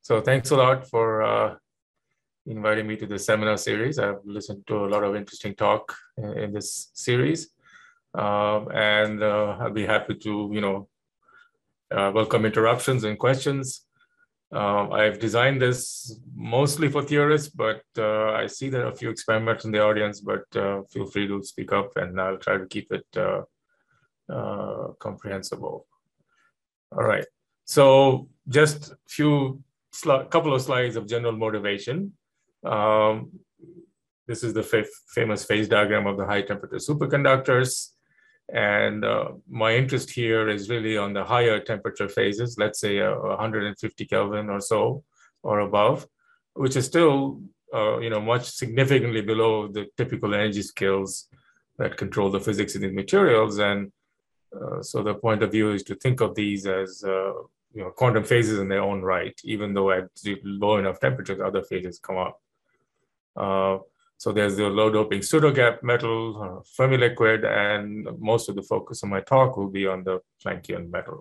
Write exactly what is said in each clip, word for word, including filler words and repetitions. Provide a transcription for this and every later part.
So thanks a lot for uh, inviting me to this seminar series. I've listened to a lot of interesting talk in, in this series. Um, and uh, I'll be happy to, you know, uh, welcome interruptions and questions. Um, I've designed this mostly for theorists, but uh, I see there are a few experimenters in the audience, but uh, feel free to speak up and I'll try to keep it uh, uh, comprehensible. All right, so just a few, couple of slides of general motivation. Um, this is the fa famous phase diagram of the high temperature superconductors. And uh, my interest here is really on the higher temperature phases, let's say uh, one hundred fifty Kelvin or so, or above, which is still, uh, you know, much significantly below the typical energy scales that control the physics of these materials. And uh, so the point of view is to think of these as, uh, you know, quantum phases in their own right, even though at low enough temperatures, other phases come up. Uh, So there's the low doping pseudogap metal, uh, Fermi liquid, and most of the focus of my talk will be on the Planckian metal.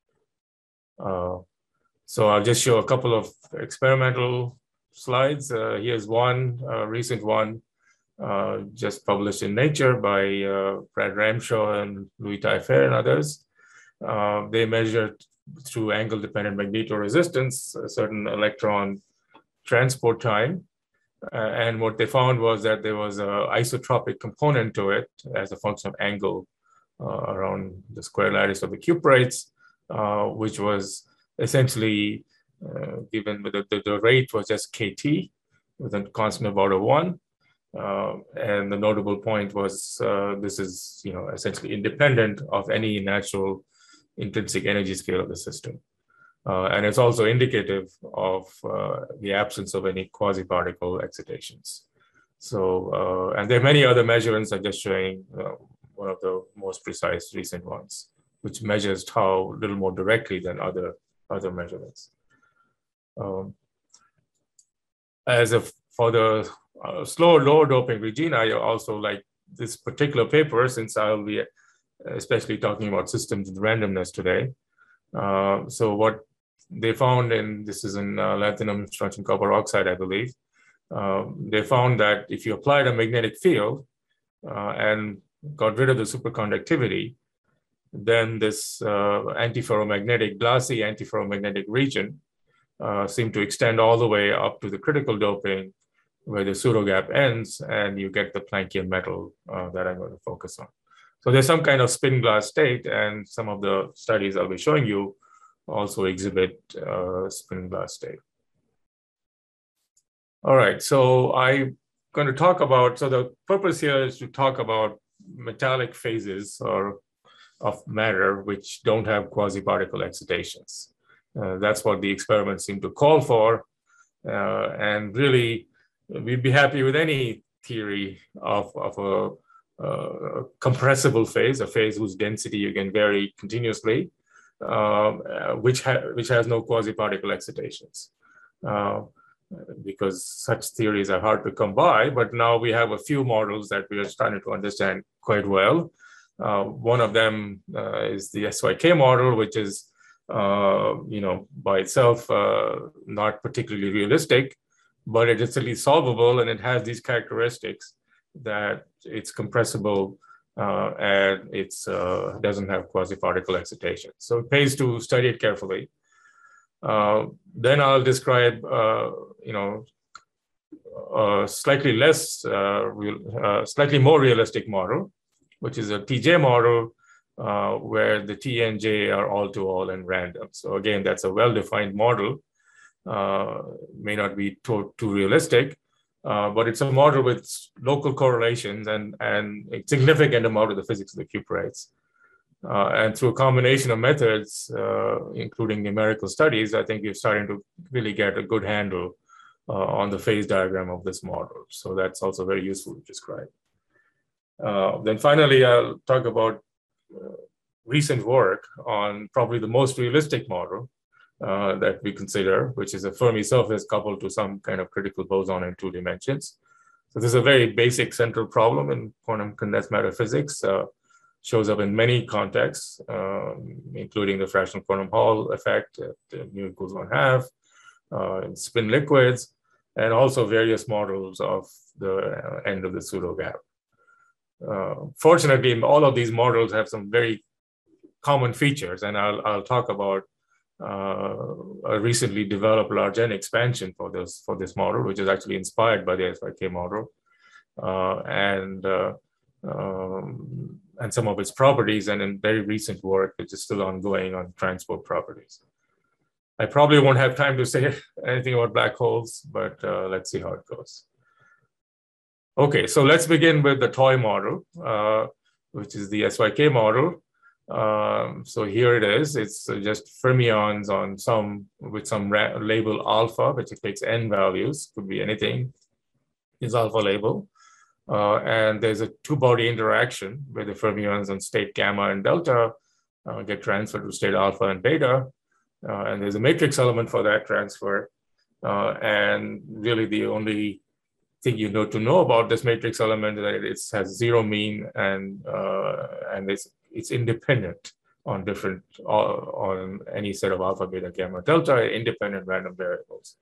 Uh, so I'll just show a couple of experimental slides. Uh, here's one uh, recent one uh, just published in Nature by uh, Brad Ramshaw and Louis Taillefer and others. Uh, they measured through angle-dependent magnetoresistance a certain electron transport time. Uh, and what they found was that there was an isotropic component to it as a function of angle uh, around the square lattice of the cuprates, uh, which was essentially uh, given the, the, the rate was just kT with a constant of order one. Uh, and the notable point was uh, this is, you know, essentially independent of any natural intrinsic energy scale of the system. Uh, and it's also indicative of uh, the absence of any quasi-particle excitations. So, uh, and there are many other measurements. I'm just showing uh, one of the most precise recent ones, which measures tau a little more directly than other, other measurements. Um, as a, for the uh, slower, lower doping regime, I also like this particular paper, since I'll be especially talking about systems with randomness today. Uh, so what they found, and this is in uh, lanthanum strontium copper oxide, I believe, uh, they found that if you applied a magnetic field uh, and got rid of the superconductivity, then this uh, antiferromagnetic, glassy antiferromagnetic region uh, seemed to extend all the way up to the critical doping where the pseudogap ends, and you get the Planckian metal uh, that I'm going to focus on. So there's some kind of spin glass state, and some of the studies I'll be showing you also exhibit uh, spin glass state. All right, so I'm going to talk about, so the purpose here is to talk about metallic phases or of matter which don't have quasi-particle excitations. Uh, that's what the experiments seem to call for. Uh, and really, we'd be happy with any theory of, of a, a compressible phase, a phase whose density you can vary continuously. Uh, which, ha which has no quasi-particle excitations, uh, because such theories are hard to come by, but now we have a few models that we are starting to understand quite well. Uh, one of them uh, is the S Y K model, which is, uh, you know, by itself uh, not particularly realistic, but it is certainly solvable, and it has these characteristics that it's compressible Uh, and it uh, doesn't have quasi-particle excitation. So it pays to study it carefully. Uh, then I'll describe, uh, you know, a slightly less, uh, real, uh, slightly more realistic model, which is a T J model uh, where the T and J are all-to-all and random. So again, that's a well-defined model. Uh, may not be too, too realistic, Uh, but it's a model with local correlations and, and a significant amount of the physics of the cuprates. Uh, and through a combination of methods, uh, including numerical studies, I think we're starting to really get a good handle uh, on the phase diagram of this model. So that's also very useful to describe. Uh, then finally, I'll talk about uh, recent work on probably the most realistic model, Uh, that we consider, which is a Fermi surface coupled to some kind of critical boson in two dimensions. So this is a very basic central problem in quantum condensed matter physics, uh, shows up in many contexts, um, including the fractional quantum Hall effect at uh, mu equals one half, uh, in spin liquids, and also various models of the end of the pseudo gap. Uh, fortunately, all of these models have some very common features, and I'll, I'll talk about uh, a recently developed large N expansion for this, for this model, which is actually inspired by the S Y K model, uh, and, uh, um, and some of its properties, and in very recent work, which is still ongoing on transport properties. I probably won't have time to say anything about black holes, but uh, let's see how it goes. Okay, so let's begin with the toy model, uh, which is the S Y K model. Um, so here it is. It's uh, just fermions on some with some label alpha, which it takes n values, could be anything, is alpha label. Uh, and there's a two-body interaction where the fermions on state gamma and delta uh, get transferred to state alpha and beta. Uh, and there's a matrix element for that transfer. Uh, and really the only thing you know to know about this matrix element is that it has zero mean, and uh, and it's it's independent on different uh, on any set of alpha, beta, gamma, delta, independent random variables.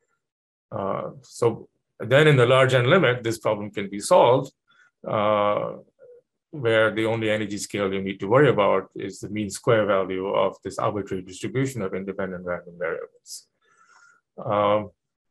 Uh, so then in the large N limit, this problem can be solved, uh, where the only energy scale you need to worry about is the mean square value of this arbitrary distribution of independent random variables. Um,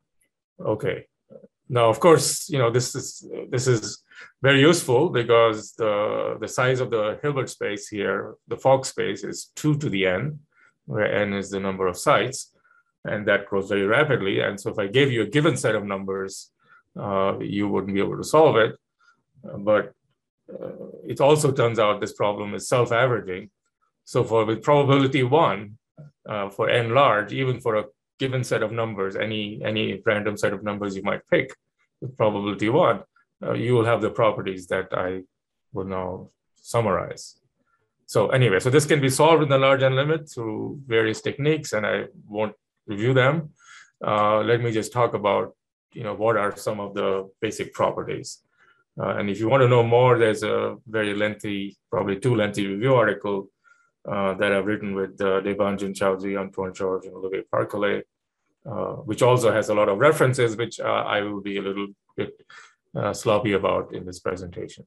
okay. Now, of course, you know, this is this is very useful because the, the size of the Hilbert space here, the Fock space, is two to the n, where n is the number of sites, and that grows very rapidly. And so if I gave you a given set of numbers, uh, you wouldn't be able to solve it. But uh, it also turns out this problem is self-averaging. So for with probability one, uh, for n large, even for a given set of numbers, any, any random set of numbers you might pick with probability one, uh, you will have the properties that I will now summarize. So anyway, so this can be solved in the large N limit through various techniques, and I won't review them. Uh, let me just talk about, you know, what are some of the basic properties. Uh, and if you want to know more, there's a very lengthy, probably too lengthy review article Uh, that I've written with uh, Debanjan Chowdhury, Antoine George, and Olivier Parcolet, uh, which also has a lot of references, which uh, I will be a little bit uh, sloppy about in this presentation.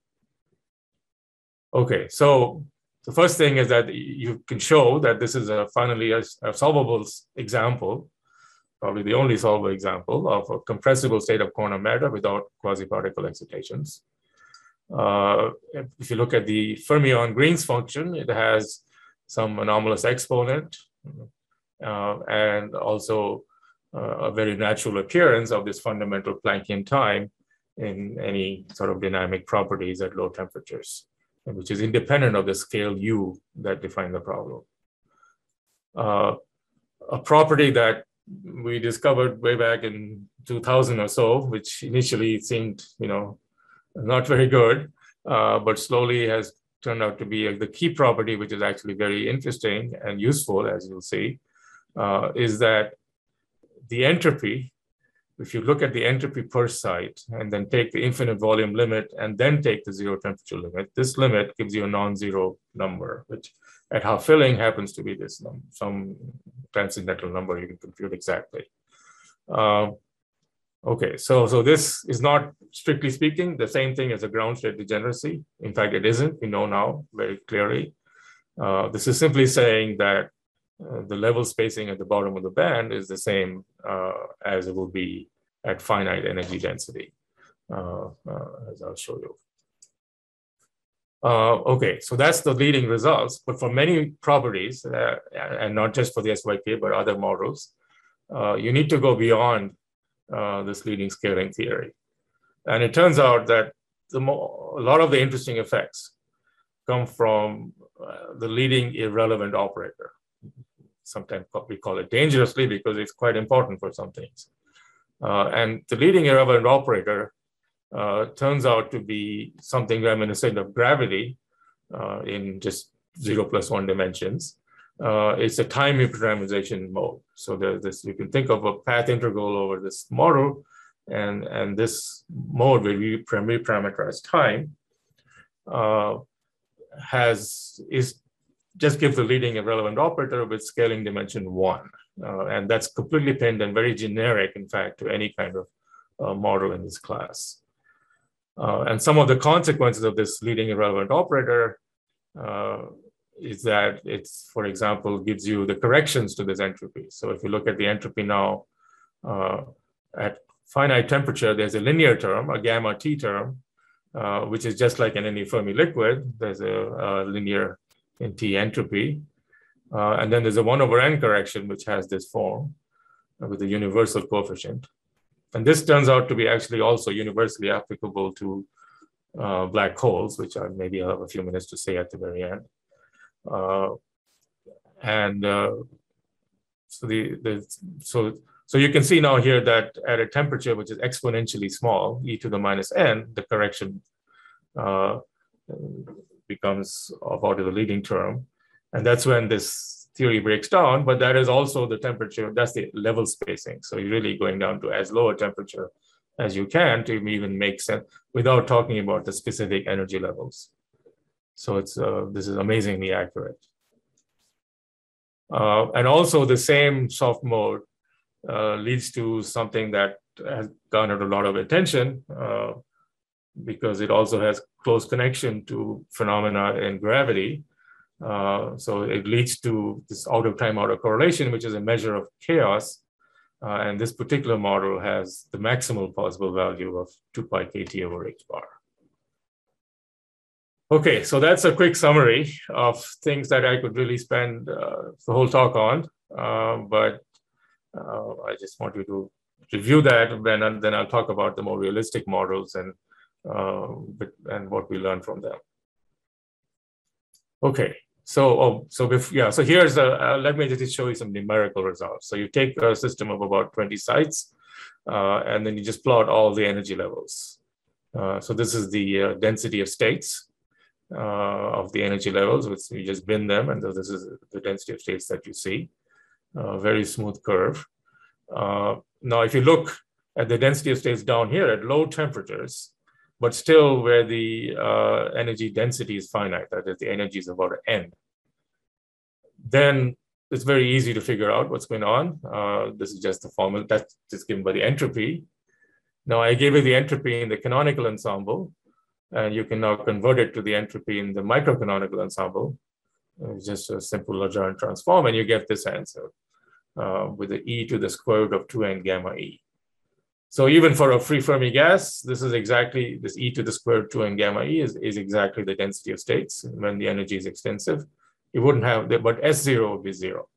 Okay, so the first thing is that you can show that this is a finally a, a solvable example, probably the only solvable example of a compressible state of quantum matter without quasi-particle excitations. Uh, if you look at the fermion-Green's function, it has some anomalous exponent, uh, and also uh, a very natural appearance of this fundamental Planckian time in any sort of dynamic properties at low temperatures, which is independent of the scale U that define the problem. Uh, a property that we discovered way back in two thousand or so, which initially seemed, you know, not very good, uh, but slowly has turned out to be the key property, which is actually very interesting and useful, as you'll see, uh, is that the entropy, if you look at the entropy per site and then take the infinite volume limit and then take the zero temperature limit, this limit gives you a non-zero number, which at half filling happens to be this number, some transcendental number you can compute exactly. Uh, Okay, so, so this is not, strictly speaking, the same thing as a ground state degeneracy. In fact, it isn't, we know now very clearly. Uh, this is simply saying that uh, the level spacing at the bottom of the band is the same uh, as it would be at finite energy density, uh, uh, as I'll show you. Uh, okay, so that's the leading results, but for many properties, uh, and not just for the S Y K, but other models, uh, you need to go beyond Uh, this leading scaling theory. And it turns out that the a lot of the interesting effects come from uh, the leading irrelevant operator. Sometimes we call it dangerously because it's quite important for some things. Uh, and the leading irrelevant operator uh, turns out to be something reminiscent of gravity uh, in just zero plus one dimensions. Uh, it's a time reparameterization mode. So there's this, you can think of a path integral over this model, and, and this mode where we reparameterize time uh, has, is just gives the leading irrelevant operator with scaling dimension one. Uh, and that's completely pinned and very generic, in fact, to any kind of uh, model in this class. Uh, and some of the consequences of this leading irrelevant operator uh, is that it's, for example, gives you the corrections to this entropy. So if you look at the entropy now, uh, at finite temperature, there's a linear term, a gamma T term, uh, which is just like in any Fermi liquid. There's a, a linear in T entropy. Uh, and then there's a one over n correction, which has this form uh, with a universal coefficient. And this turns out to be actually also universally applicable to uh, black holes, which I maybe I'll have a few minutes to say at the very end. Uh, and uh, so the, the so so you can see now here that at a temperature which is exponentially small, e to the minus n, the correction uh, becomes about the leading term, and that's when this theory breaks down. But that is also the temperature, that's the level spacing. So you're really going down to as low a temperature as you can to even make sense without talking about the specific energy levels. So it's uh, this is amazingly accurate. Uh, and also the same soft mode uh, leads to something that has garnered a lot of attention uh, because it also has close connection to phenomena in gravity. Uh, so it leads to this out of time autocorrelation, which is a measure of chaos. Uh, and this particular model has the maximal possible value of two pi kt over h bar. Okay, so that's a quick summary of things that I could really spend uh, the whole talk on, uh, but uh, I just want you to review that, and then, then I'll talk about the more realistic models and, uh, and what we learned from them. Okay, so oh, so if, yeah, so here's a, uh, let me just show you some numerical results. So you take a system of about twenty sites, uh, and then you just plot all the energy levels. Uh, so this is the uh, density of states. Uh, of the energy levels, which you just bin them, and this is the density of states that you see. Uh, very smooth curve. Uh, now, if you look at the density of states down here at low temperatures, but still where the uh, energy density is finite, that is, the energy is about n, then it's very easy to figure out what's going on. Uh, this is just the formula that's just given by the entropy. Now, I gave you the entropy in the canonical ensemble, and you can now convert it to the entropy in the microcanonical ensemble. It's just a simple Lagrange transform, and you get this answer uh, with the e to the square root of two n gamma e. So even for a free Fermi gas, this is exactly, this e to the square root of two n gamma e is, is exactly the density of states when the energy is extensive. You wouldn't have, the, but S zero would be zero.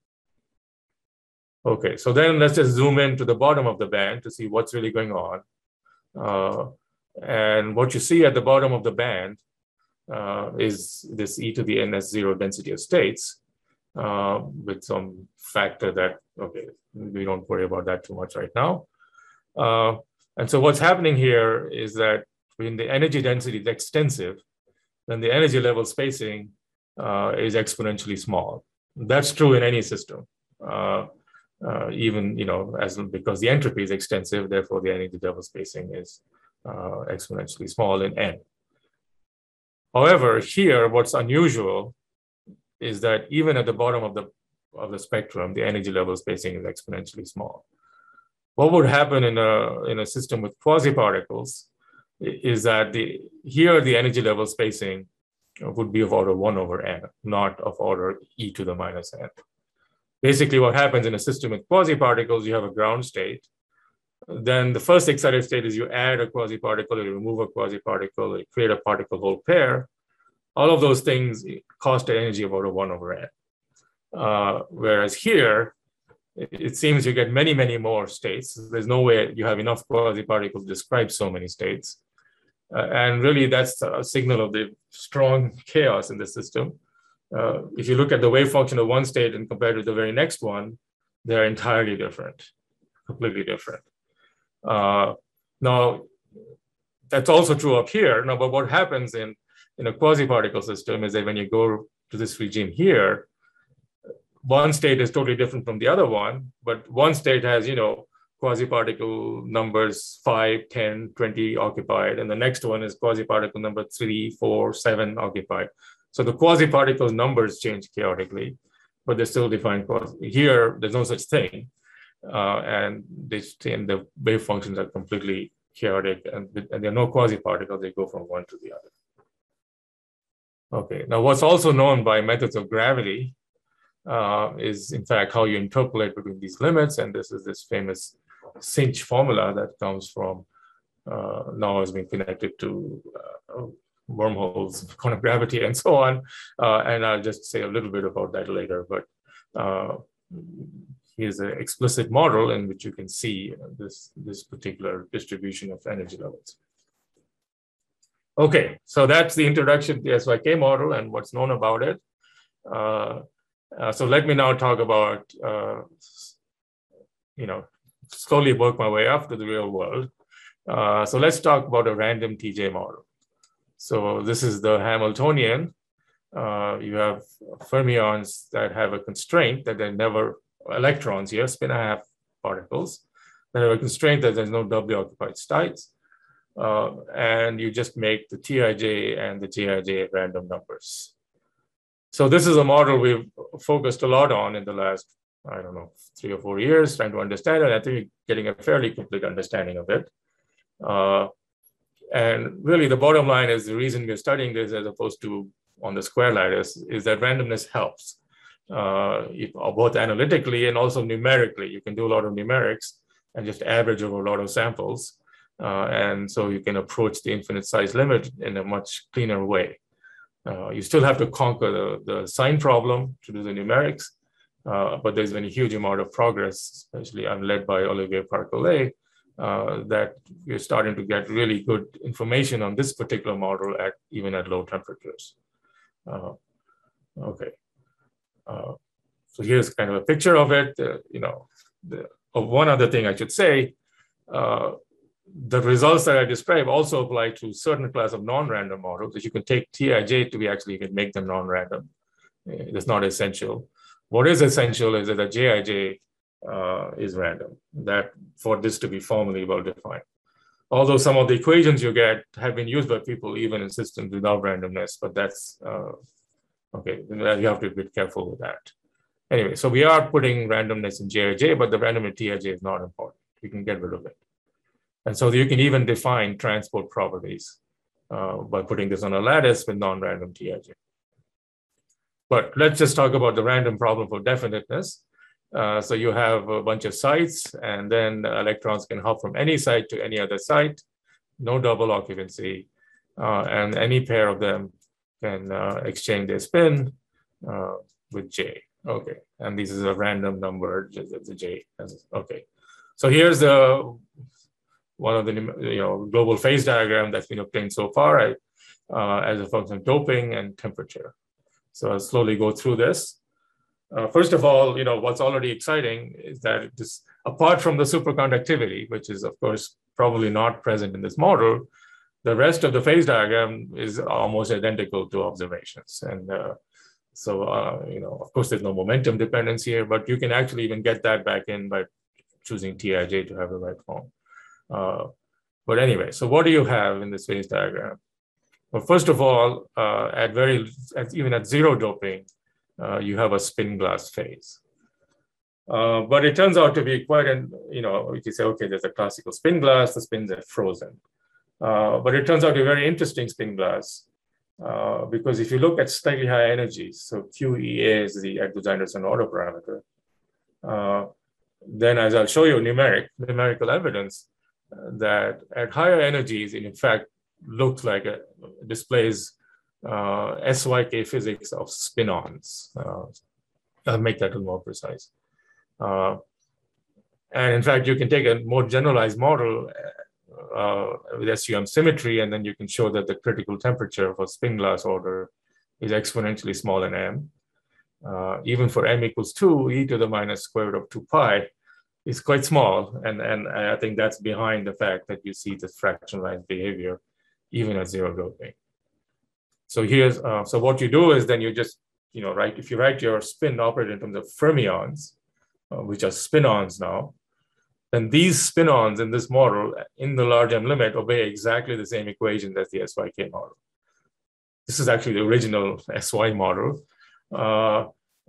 Okay, so then let's just zoom in to the bottom of the band to see what's really going on. Uh, And what you see at the bottom of the band uh, is this e to the n s zero density of states uh, with some factor that, okay, we don't worry about that too much right now. Uh, and so what's happening here is that when the energy density is extensive, then the energy level spacing uh, is exponentially small. That's true in any system. Uh, uh, even, you know, as because the entropy is extensive, therefore the energy level spacing is Uh, exponentially small in n. However, here, what's unusual is that even at the bottom of the, of the spectrum, the energy level spacing is exponentially small. What would happen in a, in a system with quasi-particles is that the, here the energy level spacing would be of order one over n, not of order e to the minus n. Basically, what happens in a system with quasi-particles, you have a ground state. Then the first excited state is you add a quasi-particle, you remove a quasi-particle, you create a particle-hole pair. All of those things cost an energy of order one over n. Uh, whereas here, it seems you get many, many more states. There's no way you have enough quasi-particles to describe so many states. Uh, and really, that's a signal of the strong chaos in the system. Uh, if you look at the wave function of one state and compare it to the very next one, they're entirely different, completely different. Uh, now, that's also true up here. Now, but what happens in, in a quasi-particle system is that when you go to this regime here, one state is totally different from the other one, but one state has, you know, quasi-particle numbers five, ten, twenty occupied, and the next one is quasi-particle number three, four, seven occupied. So the quasi-particle numbers change chaotically, but they still define quasi. Here, there's no such thing. Uh, and they and the wave functions are completely chaotic, and, and there are no quasi-particles, they go from one to the other. Okay, now what's also known by methods of gravity uh, is in fact how you interpolate between these limits, and this is this famous cinch formula that comes from, uh, now has been connected to uh, wormholes, quantum gravity, and so on, uh, and I'll just say a little bit about that later, but uh, here's an explicit model in which you can see this, this particular distribution of energy levels. Okay, so that's the introduction to the S Y K model and what's known about it. Uh, uh, so let me now talk about, uh, you know, slowly work my way up to the real world. Uh, so let's talk about a random T J model. So this is the Hamiltonian. Uh, you have fermions that have a constraint that they're never, electrons here, spin a half particles, that have a constraint that there's no doubly occupied states. Uh, and you just make the T I J and the J I J random numbers. So this is a model we've focused a lot on in the last, I don't know, three or four years, trying to understand it. I think we're getting a fairly complete understanding of it. Uh, and really the bottom line is the reason we're studying this as opposed to on the square lattice is that randomness helps, uh, if, both analytically and also numerically. You can do a lot of numerics and just average over a lot of samples. Uh, and so you can approach the infinite size limit in a much cleaner way. Uh, you still have to conquer the, the sign problem to do the numerics, uh, but there's been a huge amount of progress, especially I'm led by Olivier Parcollet, uh, that we're starting to get really good information on this particular model at even at low temperatures. Uh, okay, uh, so here's kind of a picture of it. Uh, you know, the, oh, one other thing I should say, uh, the results that I describe also apply to certain class of non-random models. That you can take T I J to be actually, you can make them non-random. It's not essential. What is essential is that the J I J uh, is random, that for this to be formally well-defined. Although some of the equations you get have been used by people even in systems without randomness, but that's, uh, okay, you have to be a bit careful with that. Anyway, so we are putting randomness in J I J, but the random in T I J is not important. We can get rid of it. And so you can even define transport properties uh, by putting this on a lattice with non-random T I J. But let's just talk about the random problem for definiteness. Uh, so you have a bunch of sites, and then electrons can hop from any site to any other site, no double occupancy, uh, and any pair of them can uh, exchange their spin uh, with J. Okay, and this is a random number, the J. Okay, so here's the one of the you know global phase diagram that's been obtained so far I, uh, as a function of doping and temperature. So I'll slowly go through this. Uh, first of all, you know what's already exciting is that this, apart from the superconductivity, which is of course probably not present in this model, the rest of the phase diagram is almost identical to observations. And uh, so uh, you know, of course, there's no momentum dependence here, but you can actually even get that back in by choosing T I J to have the right form. Uh, but anyway, so what do you have in this phase diagram? Well, first of all, uh, at very, at, even at zero doping, uh, you have a spin glass phase. Uh, but it turns out to be quite an, you know, you can say, okay, there's a classical spin glass, the spins are frozen. Uh, but it turns out to be a very interesting spin glass uh, because if you look at slightly higher energies, so Q E A is the Edwards-Anderson autoparameter, uh, then as I'll show you numeric, numerical evidence, that at higher energies, it in fact looks like it displays uh, S Y K physics of spin-ons. Uh, I'll make that a little more precise. Uh, and in fact, you can take a more generalized model uh, with S U M symmetry, and then you can show that the critical temperature for spin glass order is exponentially small in M. Uh, even for M equals two, e to the minus square root of two pi, is quite small, and, and I think that's behind the fact that you see this fractionalized behavior even at zero doping. So here's, uh, so what you do is then you just, you know, write, if you write your spin operator in terms of fermions, uh, which are spin-ons now, then these spin-ons in this model, in the large M limit, obey exactly the same equation as the S Y K model. This is actually the original S Y model. Uh,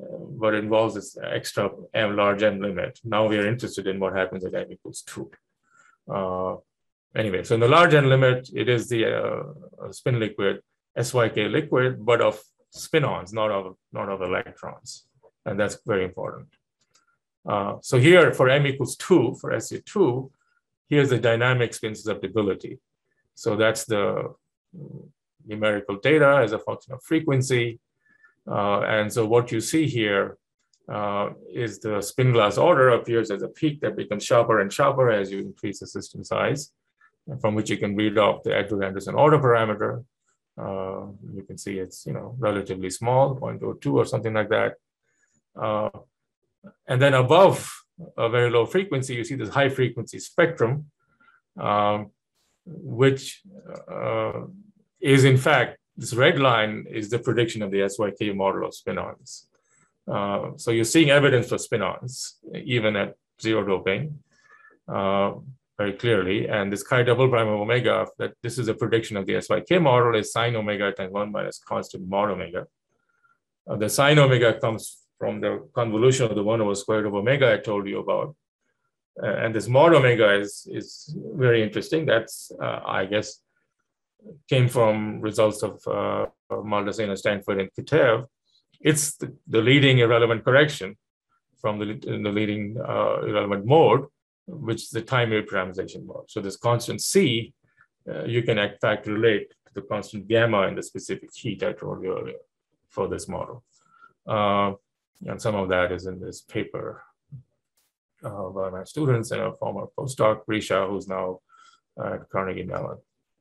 but it involves this extra M, large M limit. Now we are interested in what happens at M equals two. Uh, anyway, so in the large M limit, it is the uh, spin liquid, S Y K liquid, but of spin-ons, not of, not of electrons. And that's very important. Uh, so here for M equals two, for S U two, here's the dynamic spin susceptibility. So that's the numerical data as a function of frequency. Uh, and so what you see here uh, is the spin glass order appears as a peak that becomes sharper and sharper as you increase the system size, from which you can read off the Edwards-Anderson order parameter. Uh, you can see it's, you know, relatively small, zero point zero two or something like that. Uh, and then above a very low frequency, you see this high frequency spectrum, um, which uh, is in fact, this red line is the prediction of the S Y K model of spin-ons. Uh, so you're seeing evidence for spin-ons, even at zero doping, uh, very clearly. And this chi double prime of omega, that this is a prediction of the S Y K model, is sine omega times one minus constant mod omega. Uh, the sine omega comes from the convolution of the one over square root of omega I told you about. Uh, and this mod omega is, is very interesting. That's, uh, I guess, came from results of uh, Maldacena, Stanford, and Kitev. It's the, the leading irrelevant correction from the, the leading uh, irrelevant mode, which is the time parameterization mode. So this constant C, uh, you can in fact relate to the constant gamma in the specific heat I told you earlier for this model. Uh, and some of that is in this paper uh, by my students and a former postdoc, Risha, who's now at Carnegie Mellon.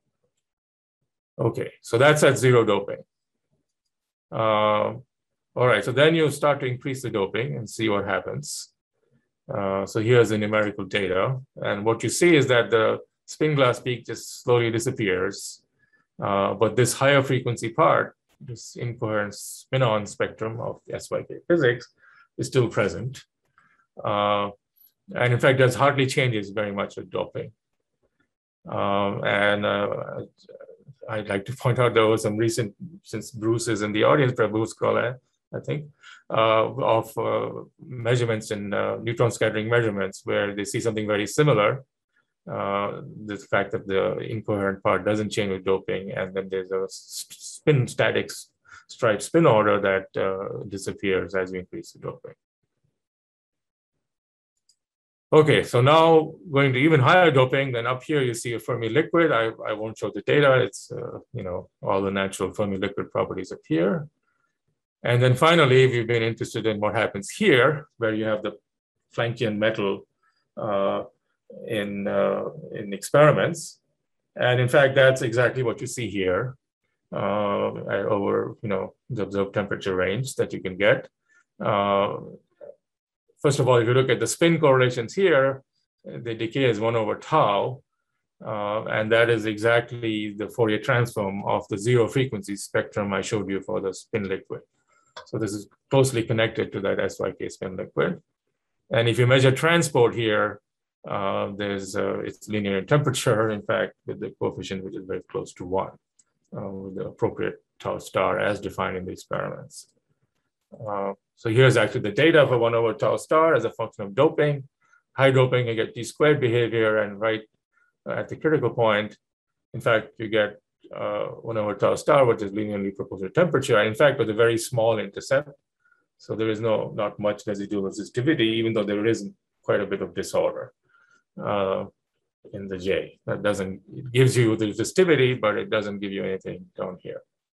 Okay, so that's at zero doping. Uh, all right, so then you start to increase the doping and see what happens. Uh, so here's the numerical data. And what you see is that the spin glass peak just slowly disappears. Uh, but this higher frequency part, this incoherent spin-on spectrum of S Y K physics, is still present. Uh, and in fact, there's hardly changes very much with doping. Um, and uh, I'd like to point out there was some recent, since Bruce is in the audience, Prabhu Skrola, I think, uh, of uh, measurements in uh, neutron scattering measurements where they see something very similar. Uh, the fact that the incoherent part doesn't change with doping, and then there's a spin static striped spin order that uh, disappears as we increase the doping. Okay, so now going to even higher doping, then up here you see a Fermi liquid. I, I won't show the data. It's, uh, you know, all the natural Fermi liquid properties appear. And then finally, we've been interested in what happens here, where you have the Planckian metal uh, in, uh, in experiments. And in fact, that's exactly what you see here uh, over, you know, the observed temperature range that you can get. Uh, First of all, if you look at the spin correlations here, the decay is one over tau, uh, and that is exactly the Fourier transform of the zero frequency spectrum I showed you for the spin liquid. So this is closely connected to that S Y K spin liquid. And if you measure transport here, uh, there's uh, it's linear in temperature, in fact, with the coefficient which is very close to one, uh, with the appropriate tau star as defined in the experiments. Uh, so here's actually the data for one over tau star as a function of doping. High doping, you get T squared behavior, and right at the critical point, in fact, you get uh, one over tau star, which is linearly proportional to temperature, and in fact, with a very small intercept. So there is no not much residual resistivity, even though there is quite a bit of disorder uh, in the J. That doesn't, it gives you the resistivity, but it doesn't give you anything down here.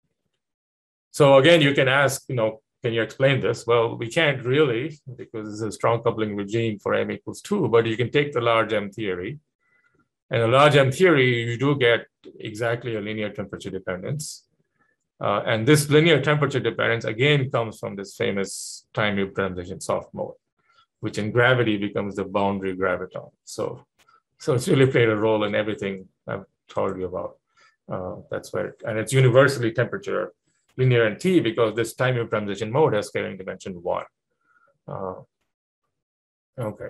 So again, you can ask, you know, can you explain this? Well, we can't really, because it's a strong coupling regime for M equals two, but you can take the large M theory. And a large M theory, you do get exactly a linear temperature dependence. Uh, and this linear temperature dependence, again, comes from this famous time parameterization soft mode, which in gravity becomes the boundary graviton. So, so it's really played a role in everything I've told you about. Uh, that's where, it, and it's universally temperature linear in T, because this time parameterization mode has scaling dimension one. Uh, okay.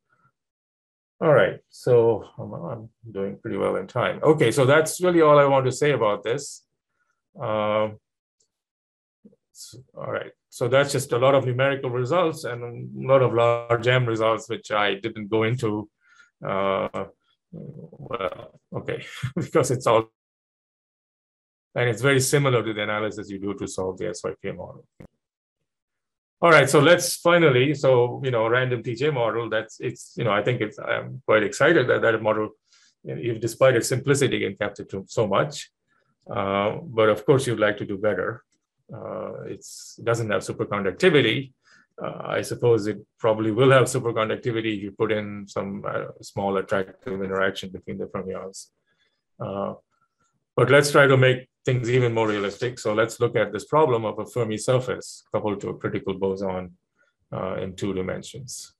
All right, so I'm, I'm doing pretty well in time. Okay, so that's really all I want to say about this. Uh, So, all right. So that's just a lot of numerical results and a lot of large M results, which I didn't go into. Uh, well, okay, because it's all, and it's very similar to the analysis you do to solve the S Y K model. All right, so let's finally, so, you know, random T J model, that's, it's, you know, I think it's, I'm quite excited that that model, if despite its simplicity, can capture so much. Uh, but of course, you'd like to do better. Uh, it's, it doesn't have superconductivity. Uh, I suppose it probably will have superconductivity if you put in some uh, small attractive interaction between the fermions. Uh, but let's try to make things even more realistic. So let's look at this problem of a Fermi surface coupled to a critical boson uh, in two dimensions.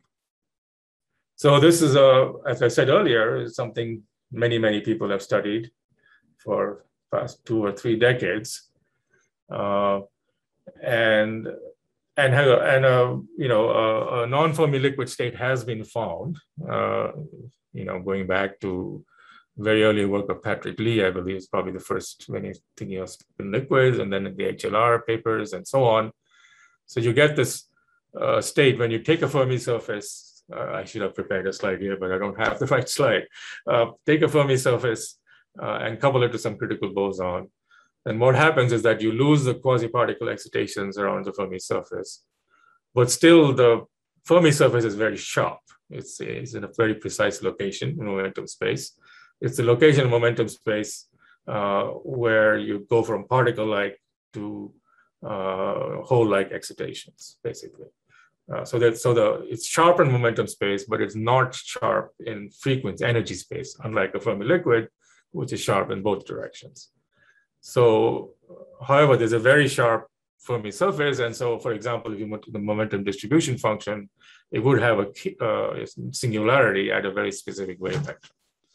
So this is, a, as I said earlier, is something many, many people have studied for past two or three decades. Uh, and and, have, and uh, you know, a, a non-Fermi liquid state has been found, uh, you know, going back to very early work of Patrick Lee, I believe, is probably the first when he's thinking of spin liquids, and then the H L R papers and so on. So you get this uh, state when you take a Fermi surface. Uh, I should have prepared a slide here, but I don't have the right slide. Uh, take a Fermi surface uh, and couple it to some critical boson. And what happens is that you lose the quasi-particle excitations around the Fermi surface, but still the Fermi surface is very sharp. It's, it's in a very precise location in momentum space. It's the location in momentum space uh, where you go from particle-like to uh, hole-like excitations, basically. Uh, so that so the it's sharp in momentum space, but it's not sharp in frequency energy space, unlike a Fermi liquid, which is sharp in both directions. So, however, there's a very sharp Fermi surface, and so, for example, if you went to the momentum distribution function, it would have a uh, singularity at a very specific wavelength.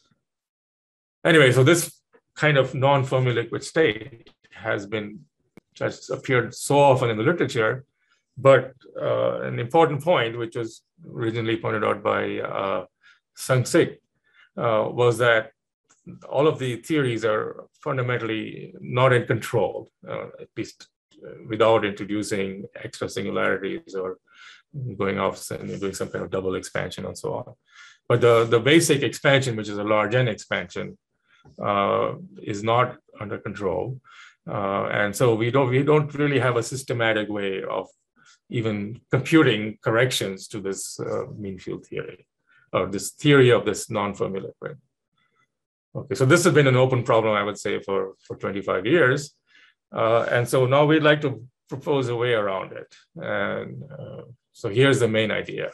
Anyway, so this kind of non-Fermi liquid state has been just appeared so often in the literature, but uh, an important point, which was originally pointed out by uh, Sung-Sik, uh, was that all of the theories are fundamentally not in control, uh, at least without introducing extra singularities or going off and doing some kind of double expansion and so on. But the, the basic expansion, which is a large N expansion, uh, is not under control. Uh, and so we don't, we don't really have a systematic way of even computing corrections to this uh, mean field theory, or this theory of this non-Fermi liquid. Okay, so this has been an open problem, I would say, for, for twenty-five years. Uh, and so now we'd like to propose a way around it. And uh, so here's the main idea.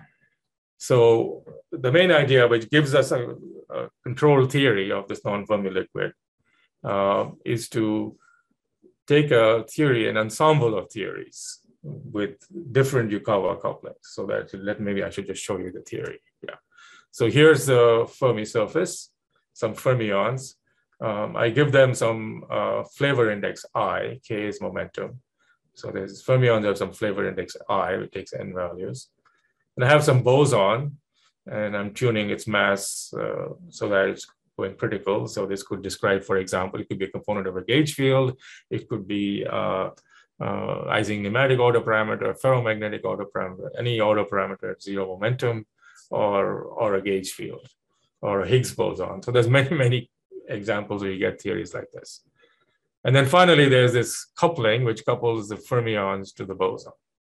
So the main idea, which gives us a, a control theory of this non-Fermi liquid, uh, is to take a theory, an ensemble of theories with different Yukawa couplings. So that let maybe I should just show you the theory. Yeah. So here's the Fermi surface, some fermions. Um, I give them some uh, flavor index I, K is momentum. So there's fermions have some flavor index I, which takes n values. And I have some boson, and I'm tuning its mass uh, so that it's going critical. So this could describe, for example, it could be a component of a gauge field. It could be uh, uh, Ising pneumatic autoparameter, ferromagnetic autoparameter, any autoparameter at zero momentum, or, or a gauge field, or a Higgs boson. So there's many, many examples where you get theories like this. And then finally, there's this coupling, which couples the fermions to the boson.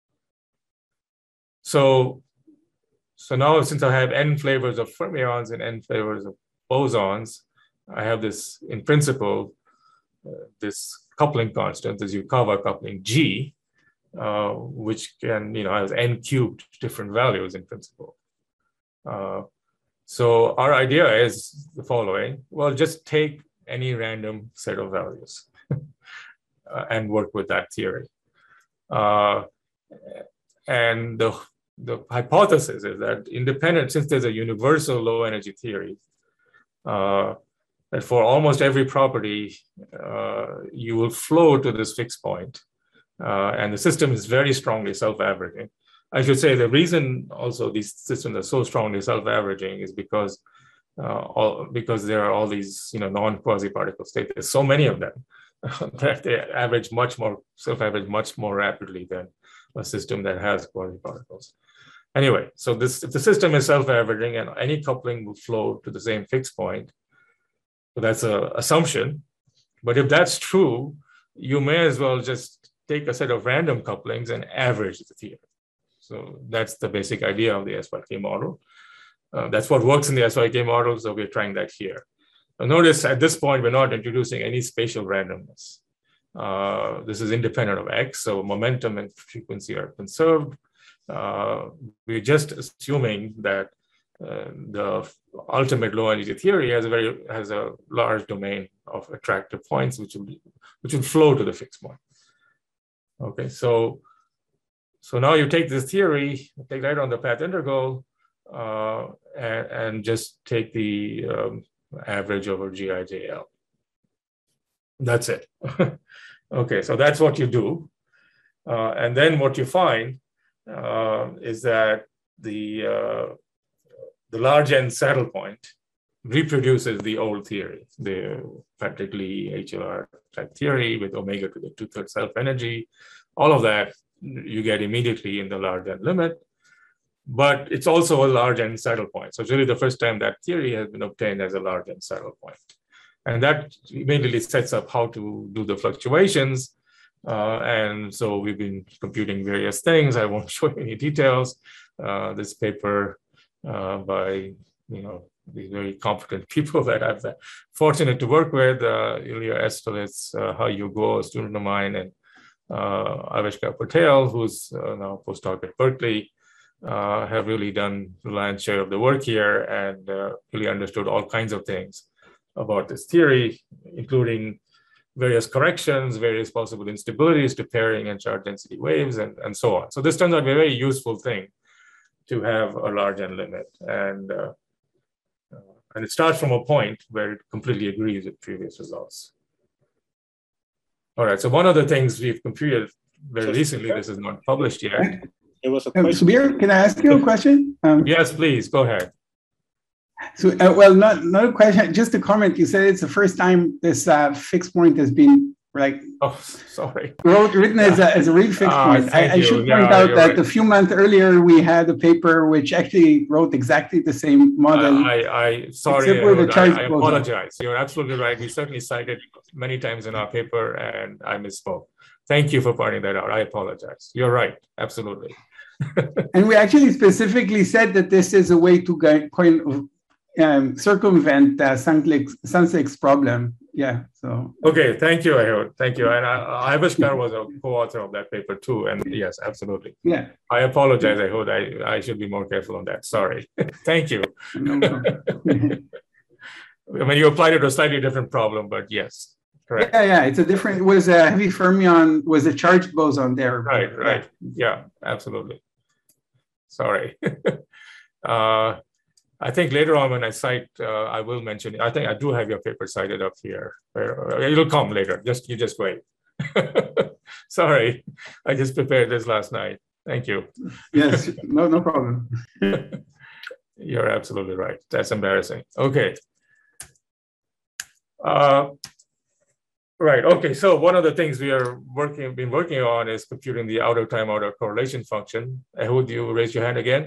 So, so now since I have n flavors of fermions and n flavors of bosons, I have this, in principle, uh, this coupling constant, this Yukawa coupling G, uh, which can, you know, has n cubed different values in principle. Uh, so our idea is the following. Well, just take any random set of values uh, and work with that theory. Uh, and the, the hypothesis is that independent, since there's a universal low energy theory, uh, that for almost every property, uh, you will flow to this fixed point. Uh, and the system is very strongly self-averaging. I should say the reason also these systems are so strongly self-averaging is because uh, all, because there are all these, you know, non-quasi-particle states. There's so many of them that they average much more, self-average much more rapidly than a system that has quality particles. Anyway, so this, if the system is self-averaging and any coupling will flow to the same fixed point, so that's an assumption. But if that's true, you may as well just take a set of random couplings and average the theory. So that's the basic idea of the S Y K model. Uh, that's what works in the S Y K model, so we're trying that here. Now notice at this point, we're not introducing any spatial randomness. Uh, this is independent of X, so momentum and frequency are conserved. Uh, we're just assuming that uh, the ultimate low energy theory has a very has a large domain of attractive points, which will be, which will flow to the fixed point. Okay, so so now you take this theory, take that on the path integral, uh, and, and just take the um, average over G I J L. That's it. Okay, so that's what you do, uh, and then what you find uh, is that the uh, the large N saddle point reproduces the old theory, the practically H L R type theory with omega to the two-thirds self-energy. All of that you get immediately in the large N limit, but it's also a large N saddle point. So it's really the first time that theory has been obtained as a large N saddle point. And that immediately sets up how to do the fluctuations. Uh, and so we've been computing various things. I won't show you any details. Uh, this paper uh, by, you know, these very competent people that I've been fortunate to work with, uh, Ilya Estolitz, uh, Ha Yu Guo, a student of mine, and uh, Avishkar Patel, who's uh, now postdoc at Berkeley, uh, have really done the lion's share of the work here and uh, really understood all kinds of things about this theory, including various corrections, various possible instabilities to pairing and charge density waves, and, and so on. So this turns out to be a very useful thing to have a large N limit. And, uh, uh, and it starts from a point where it completely agrees with previous results. All right, so one of the things we've computed very recently, this is not published yet. There was a um, question. Subir, can I ask you a question? Um, Yes, please, go ahead. So, uh, well, not not a question, just a comment. You said it's the first time this uh, fixed point has been like Oh, sorry. wrote, written as a, as a real fixed Ah, point. I, thank I you. should Yeah, point out you're that right. a few months earlier we had a paper which actually wrote exactly the same model. I, I, I sorry, Except where the I, charge I goes apologize. You're absolutely right. We certainly cited many times in our paper, and I misspoke. Thank you for pointing that out. I apologize. You're right. Absolutely. And we actually specifically said that this is a way to get, kind of um, circumvent uh, Sunlick's problem. Yeah. So. Okay. Thank you, Ehud. Thank you. And I, Avishkar was a co-author of that paper too. And yes, absolutely. Yeah. I apologize, Ehud. I, I should be more careful on that. Sorry. Thank you. No problem. I mean, you applied it to a slightly different problem, but yes. Correct. Yeah, yeah, it's a different, it was a heavy fermion, was a charged boson there. Right, right. Yeah, absolutely. Sorry. uh, I think later on when I cite, uh, I will mention, I think I do have your paper cited up here. It'll come later, just you just wait. Sorry, I just prepared this last night. Thank you. Yes, no, no problem. You're absolutely right. That's embarrassing. Okay. Uh, Right. Okay. So one of the things we are working, been working on is computing the outer time outer correlation function. Ehud, you raise your hand again?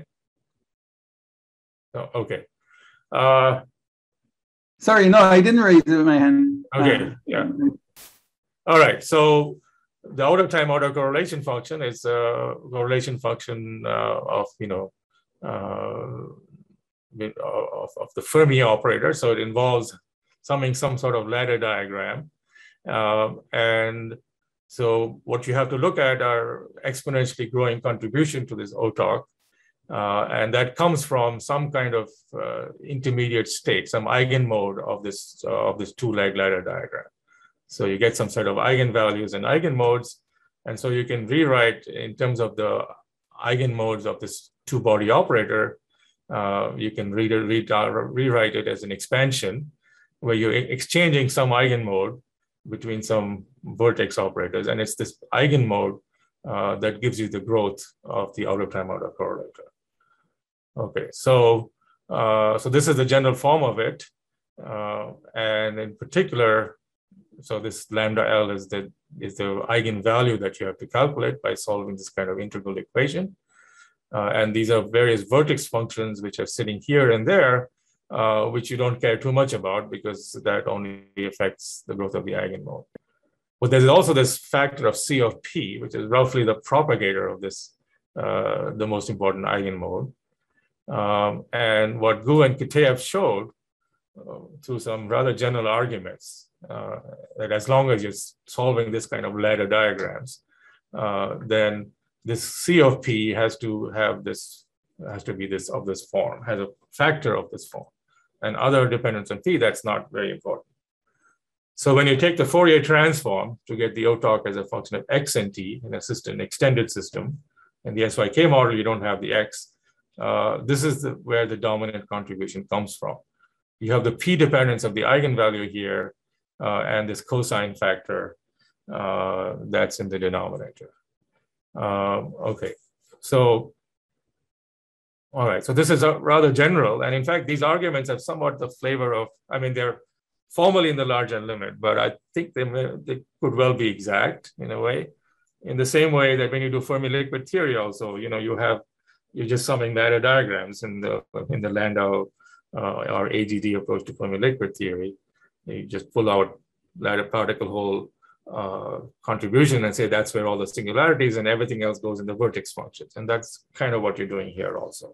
Oh, okay. Uh, Sorry, no, I didn't raise my hand. okay. Uh, Yeah. All right. So the outer time outer correlation function is a correlation function uh, of you know uh, of, of the Fermi operator. So it involves summing some sort of ladder diagram. Um, and so what you have to look at are exponentially growing contribution to this O T O C. Uh, and that comes from some kind of uh, intermediate state, some eigenmode of this, uh, of this two-leg ladder diagram. So you get some sort of eigenvalues and eigenmodes. And so you can rewrite in terms of the eigenmodes of this two-body operator, uh, you can read it, read, uh, rewrite it as an expansion where you're exchanging some eigenmode between some vertex operators. And it's this eigenmode uh, that gives you the growth of the outer time outer correlator. Okay, so, uh, so this is the general form of it. Uh, and in particular, so this lambda L is the, is the eigenvalue that you have to calculate by solving this kind of integral equation. Uh, and these are various vertex functions which are sitting here and there, uh, which you don't care too much about because that only affects the growth of the eigenmode. But there's also this factor of C of P, which is roughly the propagator of this, uh, the most important eigenmode. Um, and what Gu and Kitaev showed uh, through some rather general arguments, uh, that as long as you're solving this kind of ladder diagrams, uh, then this C of P has to have this, has to be this of this form, has a factor of this form. And other dependence on P, that's not very important. So when you take the Fourier transform to get the O T O C as a function of X and T in a system, extended system, and the S Y K model, you don't have the X. Uh, this is the, where the dominant contribution comes from. You have the P dependence of the eigenvalue here, uh, and this cosine factor uh, that's in the denominator. Um, okay, so, all right, so this is a rather general, and in fact, these arguments have somewhat the flavor of, I mean, they're formally in the large N limit, but I think they, may, they could well be exact in a way, in the same way that when you do Fermi liquid theory also, you know, you have, you're just summing ladder diagrams in the, in the Landau uh, or A G D approach to Fermi liquid theory. You just pull out ladder particle hole uh, contribution and say that's where all the singularities and everything else goes in the vertex functions. And that's kind of what you're doing here also.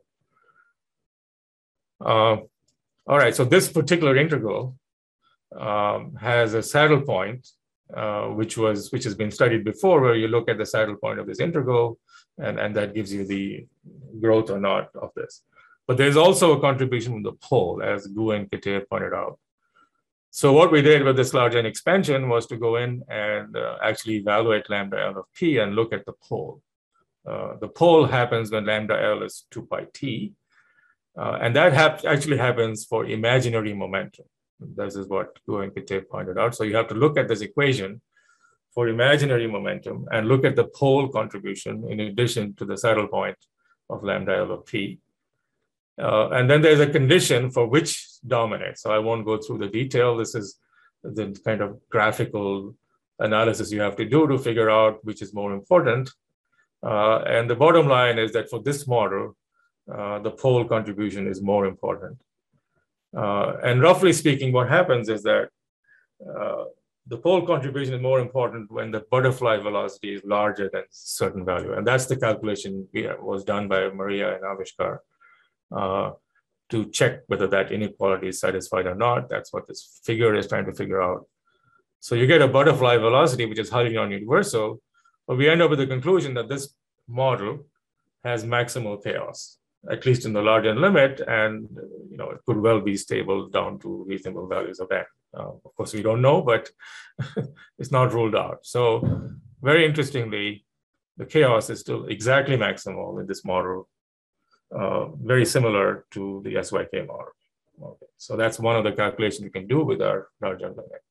Uh, all right, so this particular integral um, has a saddle point, uh, which was which has been studied before, where you look at the saddle point of this integral, and, and that gives you the growth or not of this. But there's also a contribution from the pole, as Gu and Kitaev pointed out. So what we did with this large N expansion was to go in and uh, actually evaluate lambda L of P and look at the pole. Uh, the pole happens when lambda L is two pi T. Uh, and that hap actually happens for imaginary momentum. This is what Gu and Kitaev pointed out. So you have to look at this equation for imaginary momentum and look at the pole contribution in addition to the saddle point of lambda L of P. Uh, and then there's a condition for which dominates. So I won't go through the detail. This is the kind of graphical analysis you have to do to figure out which is more important. Uh, and the bottom line is that for this model, uh, the pole contribution is more important. Uh, and roughly speaking, what happens is that uh, the pole contribution is more important when the butterfly velocity is larger than a certain value. And that's the calculation that was done by Maria and Avishkar uh, to check whether that inequality is satisfied or not. That's what this figure is trying to figure out. So you get a butterfly velocity, which is highly non-universal, but we end up with the conclusion that this model has maximal chaos, at least in the large N limit, and you know it could well be stable down to reasonable values of N. Uh, of course, we don't know, but it's not ruled out. So very interestingly, the chaos is still exactly maximal in this model, uh, very similar to the S Y K model. Okay. So that's one of the calculations we can do with our large N limit.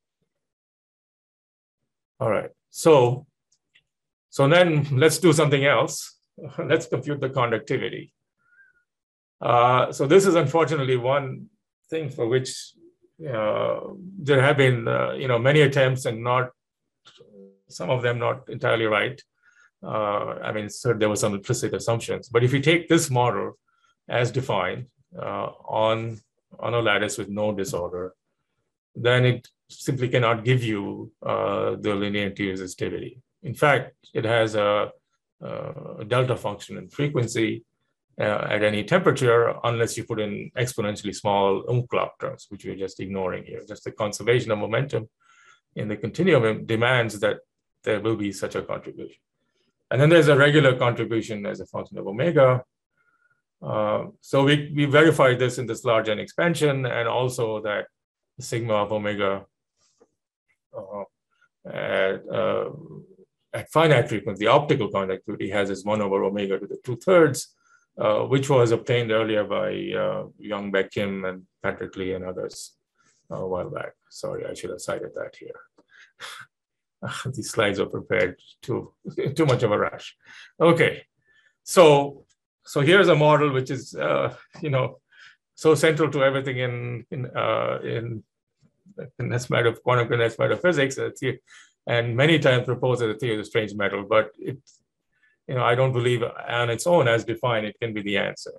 All right, so, so then let's do something else. Let's compute the conductivity. Uh, so this is unfortunately one thing for which uh, there have been uh, you know many attempts and not some of them not entirely right. Uh, I mean, so there were some implicit assumptions. But if you take this model as defined uh, on on a lattice with no disorder, then it simply cannot give you uh, the linear T-resistivity. In fact, it has a, a delta function in frequency Uh, at any temperature, unless you put in exponentially small umklapp terms, which we're just ignoring here. Just the conservation of momentum in the continuum demands that there will be such a contribution. And then there's a regular contribution as a function of omega. Uh, so we, we verified this in this large N expansion, and also that sigma of omega uh, at, uh, at finite frequency, the optical conductivity has this one over omega to the two thirds. Uh, which was obtained earlier by uh, Young, Baek, Kim, and Patrick Lee and others uh, a while back. Sorry, I should have cited that here. Uh, these slides are prepared too, too much of a rush. Okay, so, so here's a model which is, uh, you know, so central to everything in, in, uh, in condensed matter, quantum condensed matter physics, and many times proposed as a theory of the strange metal, but it, you know, I don't believe on its own as defined, it can be the answer.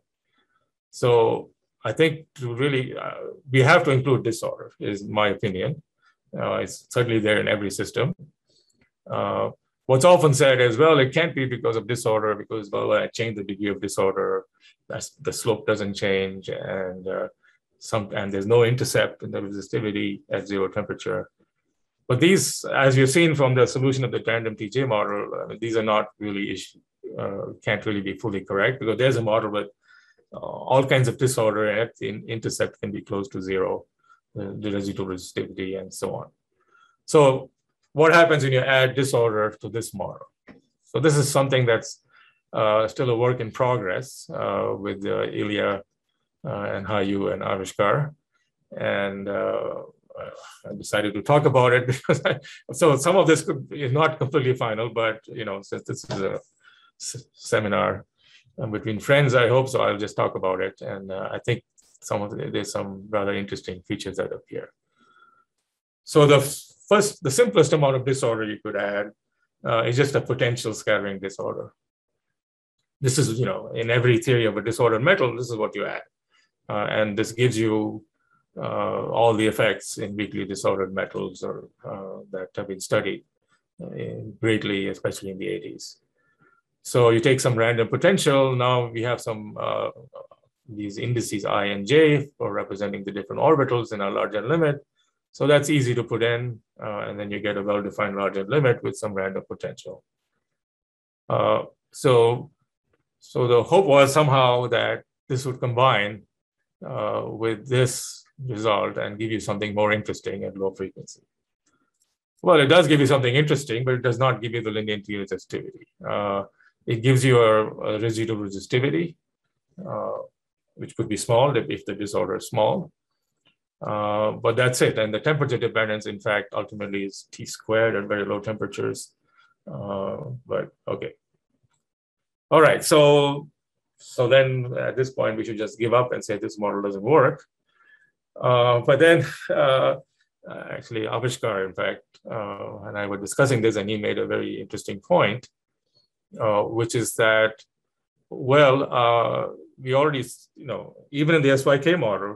So I think to really, uh, we have to include disorder, is my opinion. Uh, it's certainly there in every system. Uh, what's often said as well, it can't be because of disorder, because, well, I change the degree of disorder, that's, the slope doesn't change, and uh, some, and there's no intercept in the resistivity at zero temperature. But these, as you've seen from the solution of the tandem T J model, I mean, these are not really, issue, uh, can't really be fully correct, because there's a model with uh, all kinds of disorder, and the intercept can be close to zero, the, the residual resistivity, and so on. So what happens when you add disorder to this model? So this is something that's uh, still a work in progress uh, with uh, Ilya uh, and Hayu and Avishkar. And uh, I decided to talk about it because I, so some of this could, is not completely final, but you know, since this is a seminar um, between friends, I hope so. I'll just talk about it, and uh, I think some of the, there's some rather interesting features that appear. So the first, the simplest amount of disorder you could add uh, is just a potential scattering disorder. This is, you know, in every theory of a disordered metal, this is what you add, uh, and this gives you Uh, all the effects in weakly disordered metals or uh, that have been studied uh, greatly, especially in the eighties. So you take some random potential. Now we have some uh, these indices I and J for representing the different orbitals in our large N limit. So that's easy to put in, uh, and then you get a well-defined large N limit with some random potential. Uh, so, so the hope was somehow that this would combine uh, with this result and give you something more interesting at low frequency. Well, it does give you something interesting, but it does not give you the linear interior resistivity. Uh, it gives you a, a residual resistivity, uh, which could be small if, if the disorder is small. Uh, but that's it. And the temperature dependence, in fact, ultimately is T squared at very low temperatures. Uh, but okay. All right. So, so then at this point, we should just give up and say this model doesn't work. Uh, but then, uh, actually, Avishkar, in fact, uh, and I were discussing this, and he made a very interesting point, uh, which is that, well, uh, we already, you know, even in the S Y K model,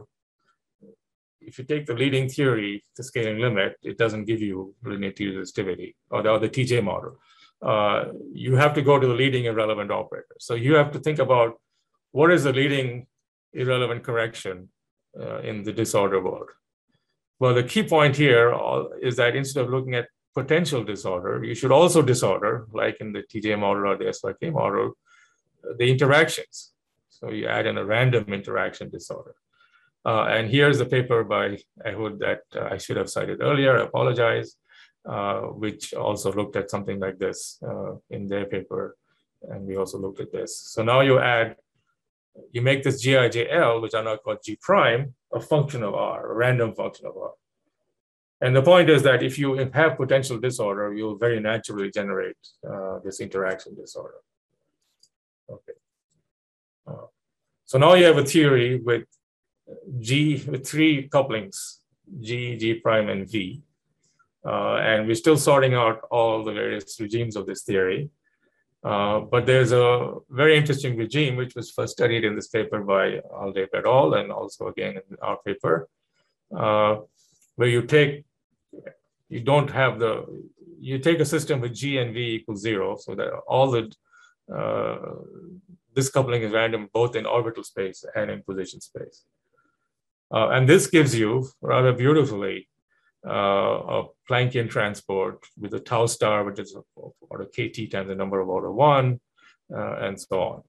if you take the leading theory, the scaling limit, it doesn't give you linear resistivity, or the, or the T J model. Uh, you have to go to the leading irrelevant operator. So you have to think about what is the leading irrelevant correction Uh, in the disorder world. Well, the key point here is that instead of looking at potential disorder, you should also disorder, like in the T J model or the S Y K model, the interactions. So you add in a random interaction disorder. Uh, and here's the paper by Ehud that uh, I should have cited earlier, I apologize, uh, which also looked at something like this uh, in their paper. And we also looked at this. So now you add you make this G I J L, which are now called G prime, a function of R, a random function of R. And the point is that if you have potential disorder, you'll very naturally generate uh, this interaction disorder. Okay. Uh, so now you have a theory with G, with three couplings, G, G prime, and V. Uh, and we're still sorting out all the various regimes of this theory. Uh, but there's a very interesting regime, which was first studied in this paper by Aldeep et al., and also again in our paper, uh, where you take, you don't have the, you take a system with G and V equals zero, so that all the, uh, this coupling is random both in orbital space and in position space. Uh, and this gives you, rather beautifully, Uh, a Planckian transport with a tau star, which is order kt times the number of order one, uh, and so on.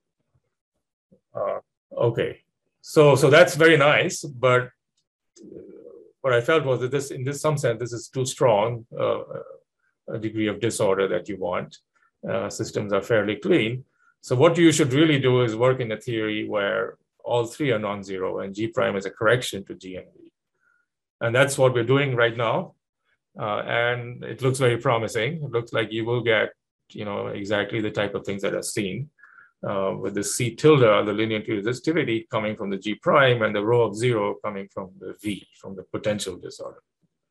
Uh, okay, so so that's very nice, but what I felt was that this, in this some sense, this is too strong uh, a degree of disorder that you want. Uh, systems are fairly clean. So what you should really do is work in a theory where all three are non-zero, and G prime is a correction to G and V. And that's what we're doing right now. Uh, and it looks very promising. It looks like you will get, you know, exactly the type of things that are seen uh, with the C tilde, the linear resistivity coming from the G prime, and the rho of zero coming from the V, from the potential disorder.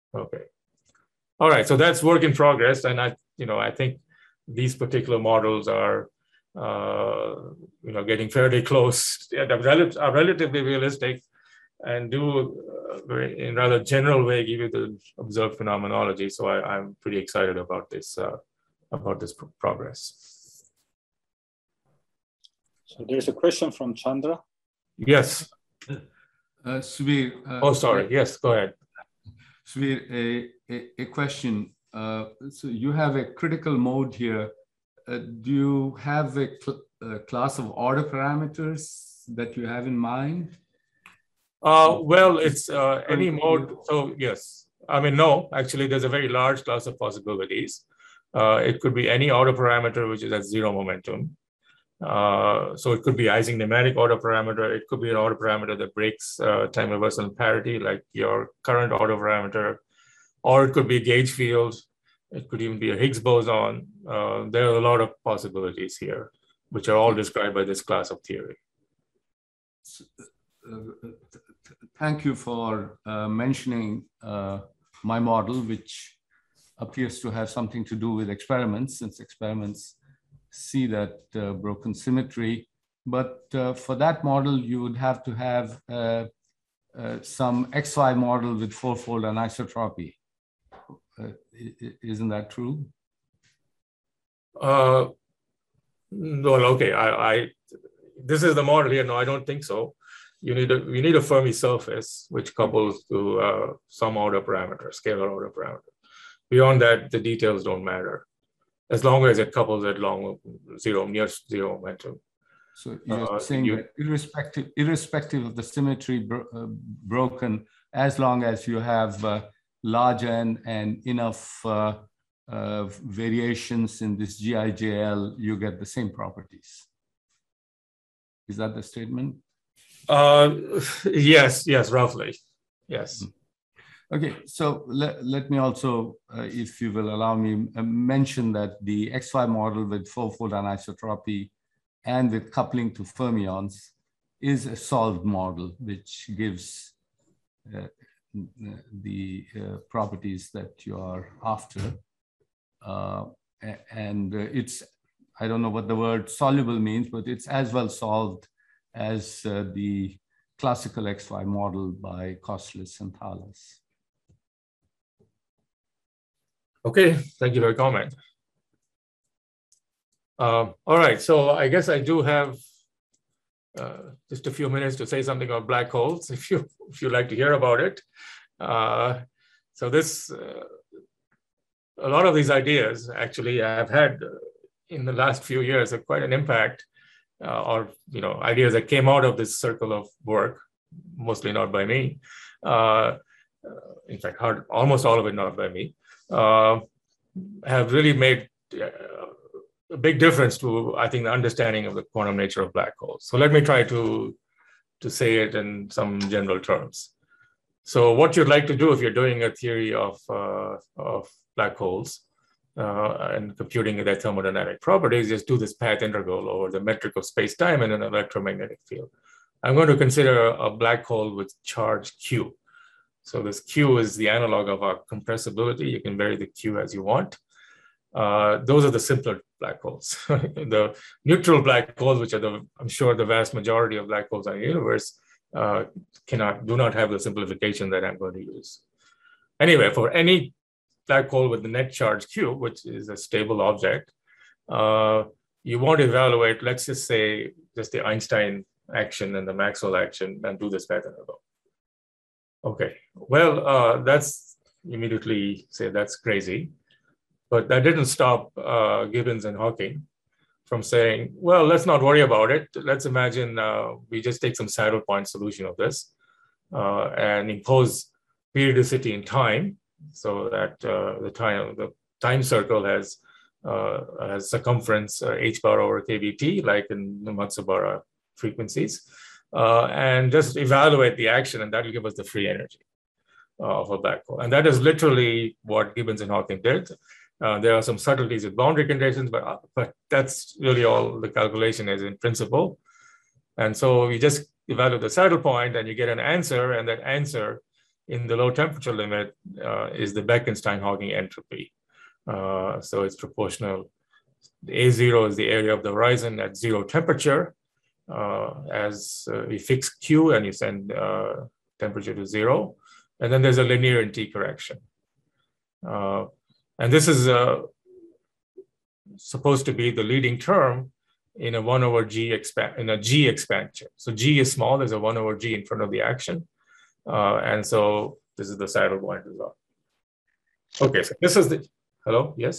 Okay. All right. So that's work in progress. And I, you know, I think these particular models are, uh, you know, getting fairly close, are relatively realistic and do uh, in rather general way give you the observed phenomenology. So I, I'm pretty excited about this, uh, about this pro progress. So there's a question from Chandra. Yes. Uh, Subir. Uh, oh, sorry. Yes, go ahead. Subir, a, a, a question. Uh, so you have a critical mode here. Uh, do you have a, cl a class of order parameters that you have in mind? Uh, well, it's uh, any mode. So yes, I mean, no, actually there's a very large class of possibilities. Uh, it could be any order parameter which is at zero momentum. Uh, so it could be Ising nematic order parameter. It could be an order parameter that breaks uh, time reversal and parity, like your current order parameter, or it could be a gauge field. It could even be a Higgs boson. Uh, there are a lot of possibilities here, which are all described by this class of theory. Uh, thank you for uh, mentioning uh, my model, which appears to have something to do with experiments, since experiments see that uh, broken symmetry. But uh, for that model, you would have to have uh, uh, some X Y model with fourfold anisotropy. Uh, isn't that true? Uh, well, okay. I, I this is the model here. No, I don't think so. You need a you need a Fermi surface which couples to uh, some order parameter, scalar order parameter. Beyond that, the details don't matter, as long as it couples at long zero, near zero momentum. So you're uh, saying you, that irrespective, irrespective of the symmetry bro uh, broken, as long as you have uh, large n and enough uh, uh, variations in this G I J L, you get the same properties. Is that the statement? Uh, yes, yes, roughly, yes. Okay, so let, let me also, uh, if you will allow me, uh, mention that the X Y model with fourfold anisotropy and with coupling to fermions is a solved model, which gives uh, the uh, properties that you are after. Uh, and uh, it's, I don't know what the word soluble means, but it's as well solved as uh, the classical X Y model by Kostelis and Thales. Okay, thank you for your comment. Um, all right, so I guess I do have uh, just a few minutes to say something about black holes, if you if you like to hear about it. Uh, so this, uh, a lot of these ideas actually have had uh, in the last few years have quite an impact, uh, or you know ideas that came out of this circle of work, mostly not by me. Uh, uh, in fact, hard, almost all of it not by me. Uh, have really made uh, a big difference to, I think, the understanding of the quantum nature of black holes. So let me try to, to say it in some general terms. So what you'd like to do if you're doing a theory of, uh, of black holes uh, and computing their thermodynamic properties is do this path integral over the metric of space-time in an electromagnetic field. I'm going to consider a black hole with charge Q. So this Q is the analog of our compressibility. You can vary the Q as you want. Uh, those are the simpler black holes. The neutral black holes, which are the, I'm sure the vast majority of black holes in the universe, uh, cannot, do not have the simplification that I'm going to use. Anyway, for any black hole with the net charge Q, which is a stable object, uh, you want to evaluate, let's just say, just the Einstein action and the Maxwell action and do this path integral. Okay, well, uh, that's immediately say that's crazy, but that didn't stop uh, Gibbons and Hawking from saying, well, let's not worry about it. Let's imagine uh, we just take some saddle point solution of this uh, and impose periodicity in time so that uh, the time the time circle has uh, has circumference uh, h bar over kBt, like in the Matsubara frequencies. Uh, and just evaluate the action, and that will give us the free energy uh, of a black hole. And that is literally what Gibbons and Hawking did. Uh, there are some subtleties with boundary conditions, but, uh, but that's really all the calculation is in principle. And so you just evaluate the saddle point and you get an answer, and that answer in the low temperature limit uh, is the Bekenstein-Hawking entropy. Uh, so it's proportional. A zero is the area of the horizon at zero temperature. Uh, as uh, you fix Q and you send uh, temperature to zero, and then there's a linear in T correction. Uh, and this is uh, supposed to be the leading term in a one over G expand in a G expansion. So G is small, there's a one over G in front of the action. Uh, and so this is the saddle-point result. Okay, so this is the, hello, yes?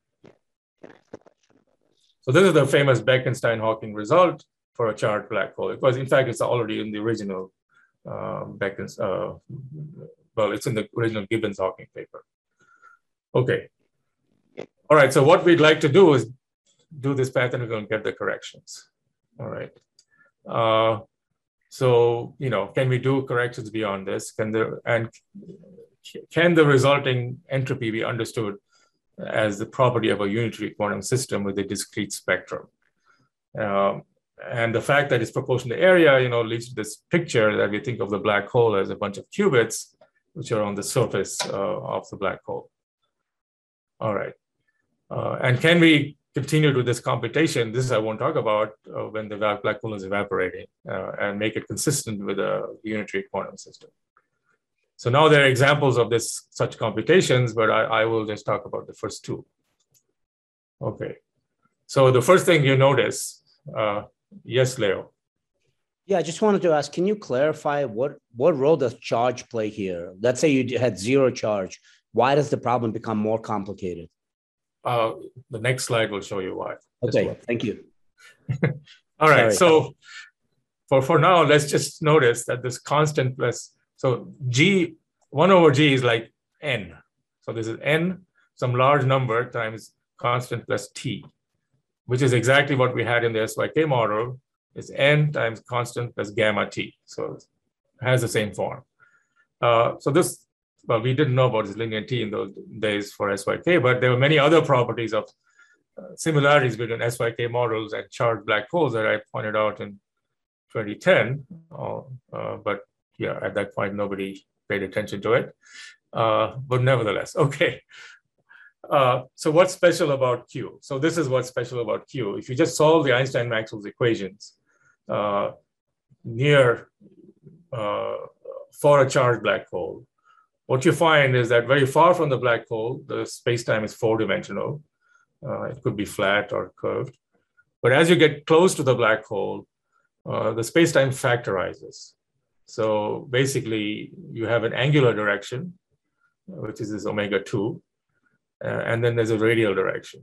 So this is the famous Bekenstein-Hawking result for a charged black hole. It was, in fact, it's already in the original uh, Beckens, uh, well, it's in the original Gibbons-Hawking paper. Okay. All right, so what we'd like to do is do this path integral and get the corrections. All right. Uh, so, you know, can we do corrections beyond this? Can the, and can the resulting entropy be understood as the property of a unitary quantum system with a discrete spectrum? Um, and the fact that it's proportional to area, you know, leads to this picture that we think of the black hole as a bunch of qubits, which are on the surface uh, of the black hole. All right. Uh, and can we continue to this computation? This I won't talk about uh, when the black hole is evaporating uh, and make it consistent with a unitary quantum system. So now there are examples of this such computations, but I, I will just talk about the first two. Okay. So the first thing you notice, uh, yes, Leo. Yeah, I just wanted to ask, can you clarify what, what role does charge play here? Let's say you had zero charge. Why does the problem become more complicated? Uh, the next slide will show you why. Okay, thank you. All right, Sorry. so for, for now, let's just notice that this constant plus, so G, one over G is like N. So this is N, some large number times constant plus T, which is exactly what we had in the S Y K model. It's N times constant plus gamma T. So it has the same form. Uh, so this, well, we didn't know about this linear T in those days for S Y K, but there were many other properties of uh, similarities between S Y K models and charged black holes that I pointed out in twenty ten. Uh, uh, but yeah, at that point, nobody paid attention to it. Uh, but nevertheless, okay. Uh, so what's special about Q? So this is what's special about Q. If you just solve the Einstein-Maxwell's equations uh, near uh, for a charged black hole, what you find is that very far from the black hole, the space-time is four-dimensional. Uh, it could be flat or curved. But as you get close to the black hole, uh, the space-time factorizes. So basically, you have an angular direction, which is this omega two, uh, and then there's a radial direction.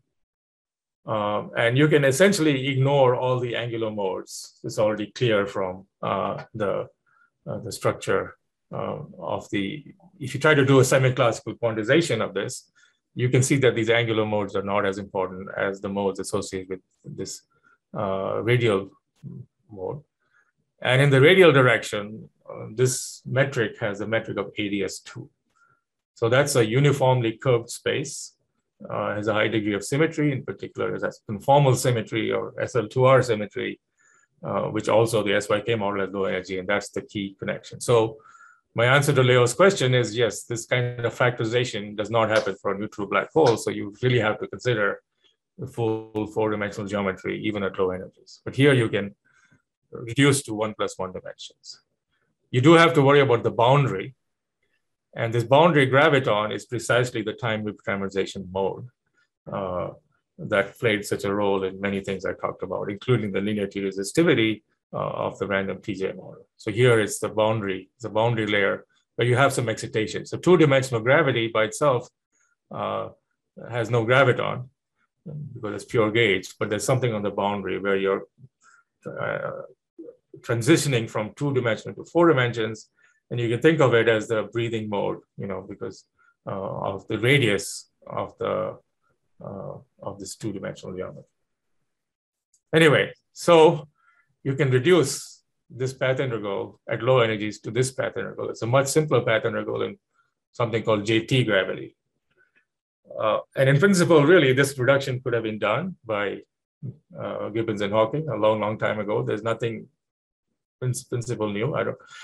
Um, and you can essentially ignore all the angular modes. It's already clear from uh, the, uh, the structure Uh, of the, if you try to do a semi-classical quantization of this, you can see that these angular modes are not as important as the modes associated with this uh, radial mode. And in the radial direction, uh, this metric has the metric of A D S two. So that's a uniformly curved space, uh, has a high degree of symmetry. In particular, it has conformal symmetry or S L two R symmetry, uh, which also the S Y K model has low energy, and that's the key connection. So my answer to Leo's question is yes, this kind of factorization does not happen for a neutral black hole. So you really have to consider the full four-dimensional geometry, even at low energies. But here you can reduce to one plus one dimensions. You do have to worry about the boundary. And this boundary graviton is precisely the time reparameterization mode uh, that played such a role in many things I talked about, including the linear T resistivity Uh, of the random T J model. So here it's the boundary, it's a boundary layer where you have some excitation. So two-dimensional gravity by itself uh, has no graviton because it's pure gauge, but there's something on the boundary where you're uh, transitioning from two-dimensional to four dimensions, and you can think of it as the breathing mode, you know, because uh, of the radius of the uh, of this two-dimensional geometry. Anyway, so you can reduce this path integral at low energies to this path integral. It's a much simpler path integral in something called J T gravity. Uh, and in principle, really, this reduction could have been done by uh, Gibbons and Hawking a long, long time ago. There's nothing principle new. I don't.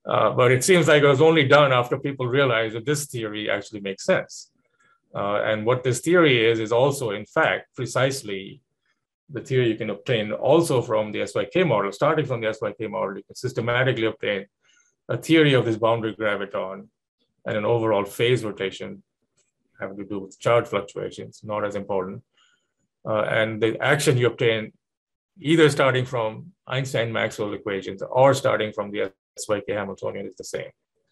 Uh, but it seems like it was only done after people realized that this theory actually makes sense. Uh, and what this theory is, is also, in fact, precisely the theory you can obtain also from the S Y K model. Starting from the S Y K model, you can systematically obtain a theory of this boundary graviton and an overall phase rotation having to do with charge fluctuations, not as important. Uh, and the action you obtain either starting from Einstein-Maxwell equations or starting from the S Y K Hamiltonian is the same.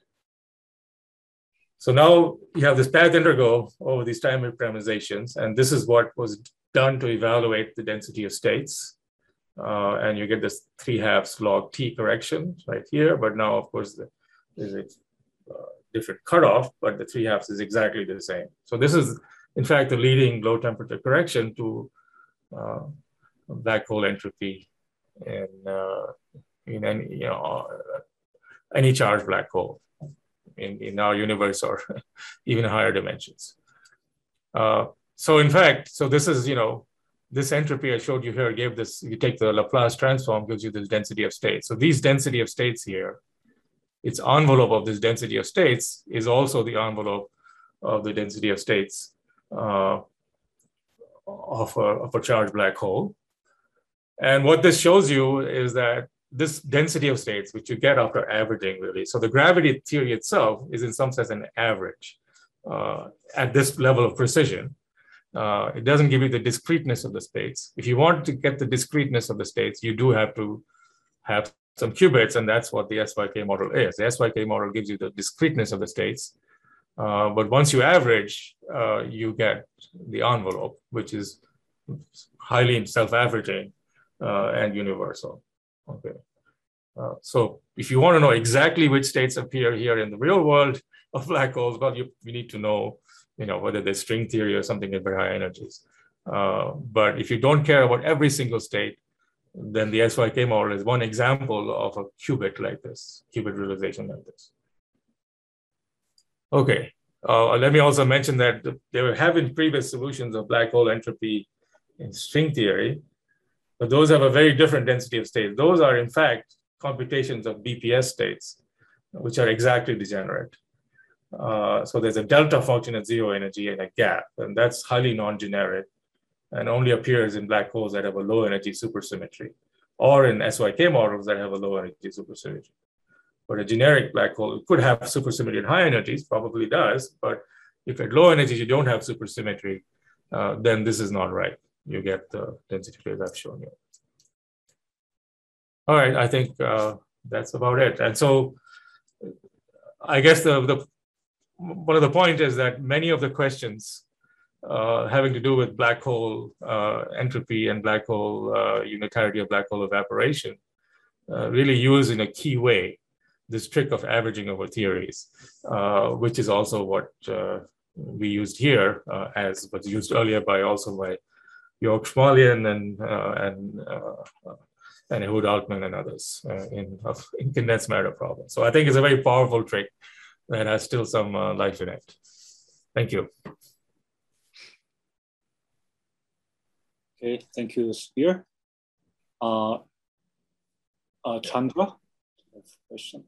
So now you have this path integral over these time parameterizations, and this is what was done to evaluate the density of states. Uh, and you get this three halves log t correction right here, but now of course the, there's a uh, different cutoff, but the three halves is exactly the same. So this is in fact the leading low temperature correction to uh, black hole entropy in, uh, in any, you know, uh, any charged black hole in, in our universe or even higher dimensions. Uh, so in fact, so this is, you know, this entropy I showed you here gave this, you take the Laplace transform, gives you this density of states. So these density of states here, its envelope of this density of states is also the envelope of the density of states uh, of, a, of a charged black hole. And what this shows you is that this density of states, which you get after averaging really. So the gravity theory itself is in some sense an average uh, at this level of precision. Uh, it doesn't give you the discreteness of the states. If you want to get the discreteness of the states, you do have to have some qubits, and that's what the S Y K model is. The S Y K model gives you the discreteness of the states. Uh, but once you average, uh, you get the envelope, which is highly self-averaging uh, and universal. Okay. Uh, so if you want to know exactly which states appear here in the real world of black holes, well, you, you need to know, you know, whether there's string theory or something at very high energies. Uh, but if you don't care about every single state, then the S Y K model is one example of a qubit like this, qubit realization like this. Okay, uh, let me also mention that there have been previous solutions of black hole entropy in string theory, but those have a very different density of states. Those are in fact computations of B P S states, which are exactly degenerate. Uh, so there's a delta function at zero energy and a gap, and that's highly non-generic and only appears in black holes that have a low energy supersymmetry, or in S Y K models that have a low energy supersymmetry. But a generic black hole could have supersymmetry at high energies, probably does, but if at low energies you don't have supersymmetry, uh, then this is not right. You get the density phase I've shown you. All right, I think uh, that's about it. And so I guess the, the one of the point is that many of the questions uh, having to do with black hole uh, entropy and black hole uh, unitarity of black hole evaporation uh, really use in a key way this trick of averaging over theories, uh, which is also what uh, we used here uh, as was used earlier by also by Jörg Schmalien and uh, and uh, and Ehud Altman and others uh, in, uh, in condensed matter problems. So I think it's a very powerful trick that has still some uh, life in it. Thank you. Okay, thank you, Sphere. Uh, uh, Chandra, question.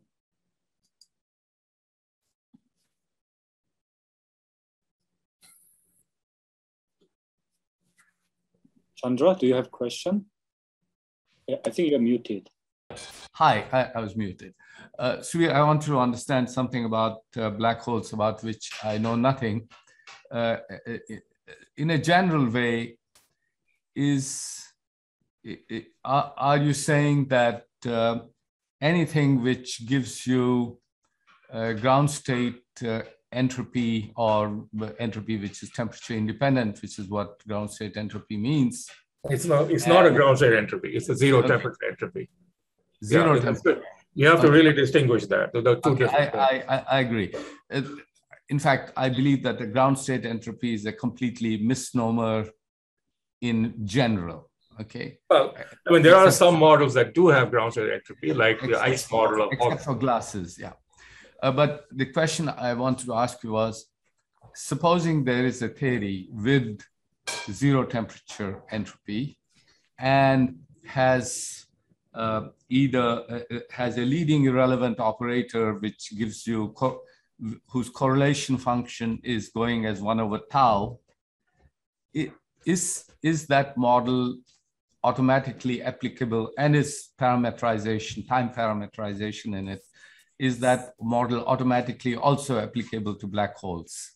Chandra, do you have a question? I think you're muted. Hi, I, I was muted. Uh, Sri, I want to understand something about uh, black holes about which I know nothing. Uh, in a general way, is are, are you saying that uh, anything which gives you uh, ground state uh, entropy or entropy which is temperature independent, which is what ground state entropy means? It's not, it's not a ground state entropy. It's a zero okay. temperature entropy. Zero yeah, temperature. You have to okay. really distinguish that. The two okay, different I, I, I agree. In fact, I believe that the ground state entropy is a completely misnomer in general. Okay. Well, I mean, there except are some models that do have ground state entropy, like the ice model of except for glasses, yeah. Uh, but the question I wanted to ask you was, supposing there is a theory with zero temperature entropy and has uh, either uh, has a leading irrelevant operator, which gives you, co whose correlation function is going as one over tau, it, is, is that model automatically applicable, and is parameterization, time parameterization in it, is that model automatically also applicable to black holes?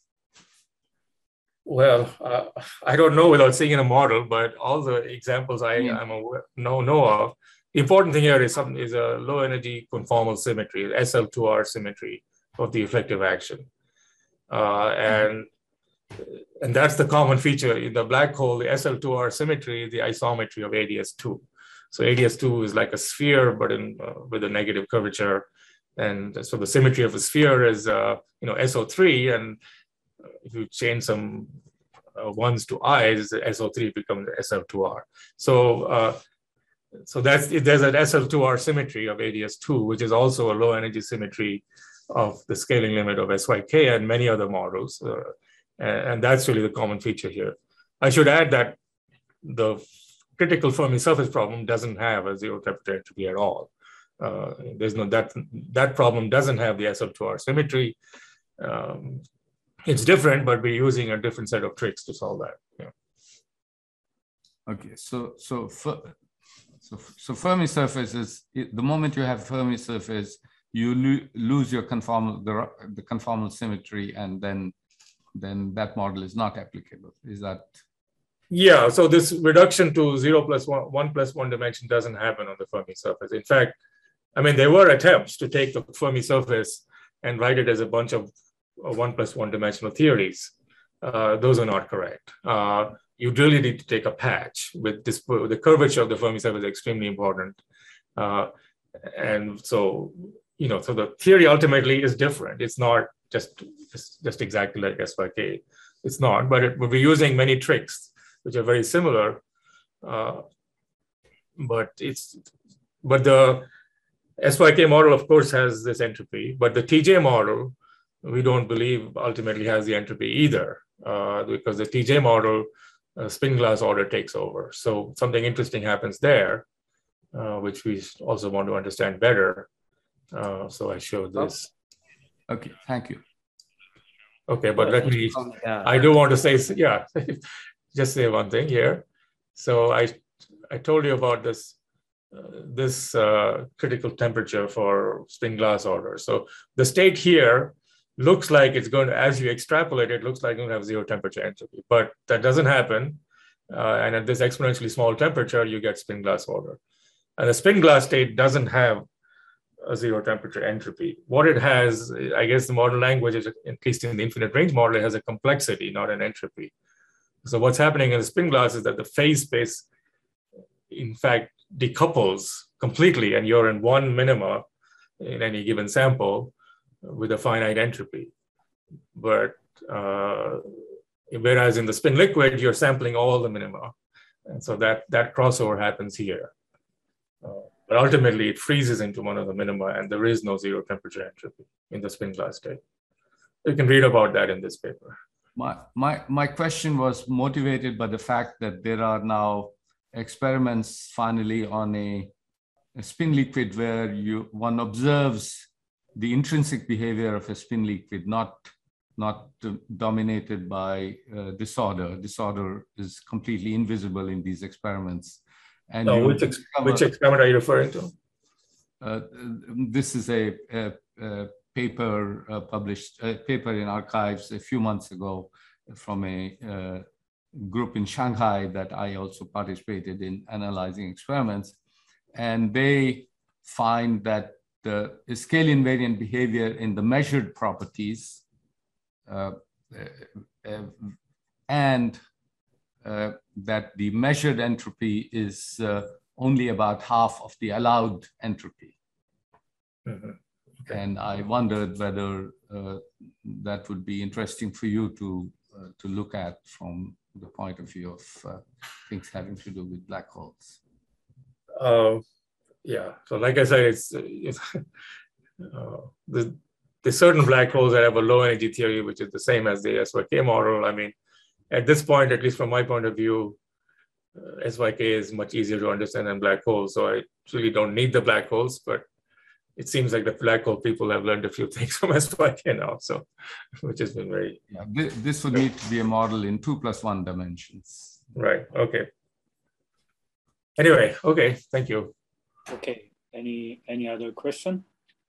Well, uh, I don't know without seeing in a model, but all the examples I mm. am aware, know, know of, the important thing here is, some, is a low energy conformal symmetry, S L two R symmetry of the effective action. Uh, and, and that's the common feature in the black hole, the S L two R symmetry is the isometry of A D S two. So A D S two is like a sphere, but in, uh, with a negative curvature. And so the symmetry of a sphere is, uh, you know, S O three, and if you change some uh, ones to i's, S O three becomes S L two R. So, uh, so that's there's an S L two R symmetry of A D S two, which is also a low energy symmetry of the scaling limit of S Y K and many other models, uh, and, and that's really the common feature here. I should add that the critical Fermi surface problem doesn't have a zero temperature entropy at all. Uh, there's no that that problem doesn't have the S L two R symmetry. Um, It's different, but we're using a different set of tricks to solve that. Yeah. Okay, so so so so Fermi surface is, the moment you have Fermi surface, you lo lose your conformal the the conformal symmetry, and then then that model is not applicable. Is that? Yeah. So this reduction to zero plus one, one plus one dimension doesn't happen on the Fermi surface. In fact, I mean there were attempts to take the Fermi surface and write it as a bunch of one plus one dimensional theories. Uh, those are not correct. Uh, you really need to take a patch with this. The curvature of the Fermi surface is extremely important. Uh, and so, you know, so the theory ultimately is different. It's not just, just, just exactly like S Y K. It's not, but it, we're using many tricks, which are very similar. Uh, but it's, but the S Y K model, of course, has this entropy, but the T J model, we don't believe ultimately has the entropy either, uh, because the T J model, uh, spin glass order takes over. So something interesting happens there, uh, which we also want to understand better. Uh, so I showed this. Okay, thank you. Okay, but let me, I do want to say, yeah, just say one thing here. So I, I told you about this, uh, this uh, critical temperature for spin glass order. So the state here looks like it's going to, as you extrapolate, it looks like it's going to have zero temperature entropy, but that doesn't happen. Uh, and at this exponentially small temperature, you get spin glass order. And the spin glass state doesn't have a zero temperature entropy. What it has, I guess the model language, is, at least in the infinite range model, it has a complexity, not an entropy. So what's happening in the spin glass is that the phase space, in fact, decouples completely, and you're in one minima in any given sample with a finite entropy. But uh, whereas in the spin liquid, you're sampling all the minima. And so that, that crossover happens here. Uh, but ultimately, it freezes into one of the minima, and there is no zero temperature entropy in the spin glass state. You can read about that in this paper. My, my, my question was motivated by the fact that there are now experiments finally on a, a spin liquid where you one observes the intrinsic behavior of a spin liquid, not, not uh, dominated by uh, disorder. Disorder is completely invisible in these experiments. And no, which, ex discover, which experiment are you referring to? Uh, this is a, a, a paper uh, published, a paper in archives a few months ago from a uh, group in Shanghai that I also participated in analyzing experiments. And they find that the scale invariant behavior in the measured properties uh, uh, and uh, that the measured entropy is uh, only about half of the allowed entropy. Mm-hmm. Okay. And I wondered whether uh, that would be interesting for you to, uh, to look at from the point of view of uh, things having to do with black holes. Uh, Yeah, so like I said, it's, it's uh, the, there's certain black holes that have a low energy theory, which is the same as the S Y K model. I mean, at this point, at least from my point of view, uh, S Y K is much easier to understand than black holes. So I really don't need the black holes, but it seems like the black hole people have learned a few things from S Y K now, so which has been very... Yeah, this would need to be a model in two plus one dimensions. Right, okay. Anyway, okay, thank you. Okay, any any other question?